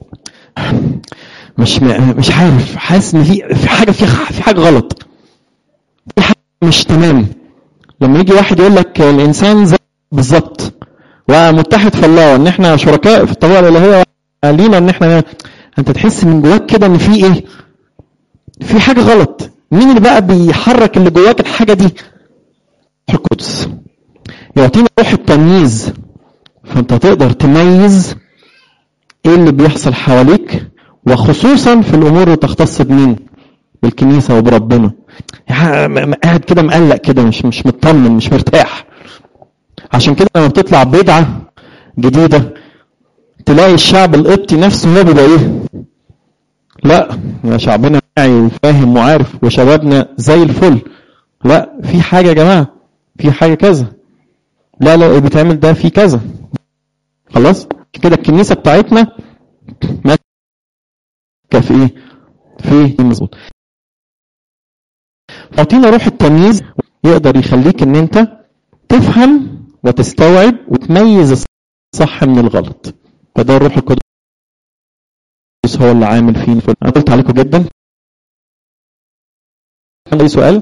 مش مش عارف، حاسس ان في في حاجه في في حاجه غلط، في حاجه مش تمام. لما يجي واحد يقول لك الانسان زي بالظبط ومتحد في الله، وان احنا شركاء في الطبيعه الالهيه لينا، ان احنا انت تحس من جواك كده ان في ايه، في حاجه غلط. مين اللي بقى بيحرك اللي جواك الحاجه دي؟ روح القدس يعطينا روح التمييز، فانت تقدر تميز ايه اللي بيحصل حواليك، وخصوصا في الامور اللي تختص بمين؟ بالكنيسه وبربنا. يعني قاعد كده مقلق كده، مش مش مطمن، مش مرتاح. عشان كده لما بتطلع بدعه جديده تلاقي الشعب القبطي نفسه هو بيبقى ايه؟ لا يا شعبنا واعي وفاهم وعارف، وشبابنا زي الفل. لا في حاجه يا جماعه، في حاجه كذا، لا لا اللي بيتعمل ده في كذا. خلاص كده الكنيسه بتاعتنا ما في ايه؟ في مظبوط. اعطينا روح التمييز يقدر يخليك ان انت تفهم وتستوعب وتميز الصح من الغلط. فده الروح القدس هو اللي عامل فينا. انا قلت عليكم جدا. عندي سؤال؟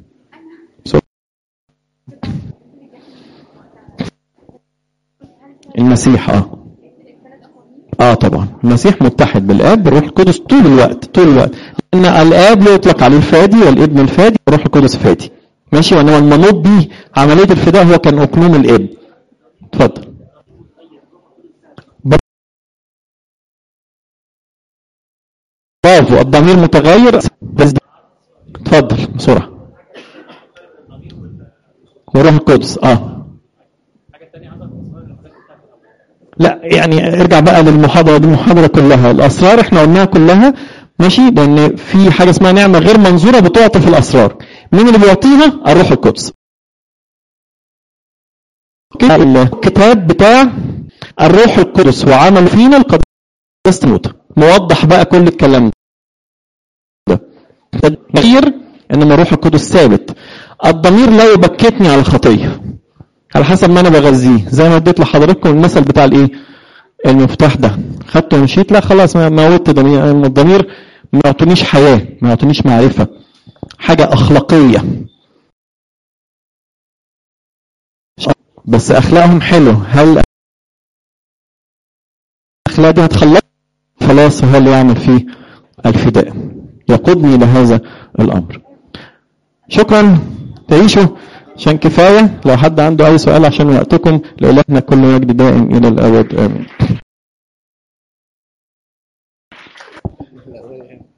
المسيح اه اه طبعا المسيح متحد بالاب بالروح القدس طول الوقت طول الوقت، لان الاب لا يطلق عليه الفادي، والابن الفادي، والروح القدس فادي، ماشي؟ وانما المنوط به عمليه الفداء هو كان اقنوم الاب. اتفضل. برافو، الضمير متغير بس. اتفضل بسرعه. والروح القدس اه لا يعني ارجع بقى للمحاضره دي، المحاضره كلها الاسرار احنا قلناها كلها، ماشي؟ لان في حاجه اسمها نعمه غير منظوره بتعطي في الاسرار. مين اللي بيعطيها؟ الروح القدس. الكتاب بتاع الروح القدس وعمل فينا القداسه النوتة موضح بقى كل الكلام ده. غير انما الروح القدس ثابت. الضمير لا يبكتني على الخطيه على حسب ما انا بغذيه، زي ما اديت لحضراتكم المثل بتاع الايه؟ المفتاح ده، خدته ومشيت، لا خلاص موتت ضمير. الضمير ما يعطينيش حياه، ما يعطينيش معرفه، حاجه اخلاقيه، بس اخلاقهم حلو. هل الاخلاق دي هتخلص؟ الخلاص هو اللي يعمل فيه الفداء، يقودني لهذا الأمر. شكرا، تعيشوا عشان كفاية. لو حد عنده أي سؤال عشان وقتكم، لإلهنا كل مجد دائم إلى الأبد، آمين.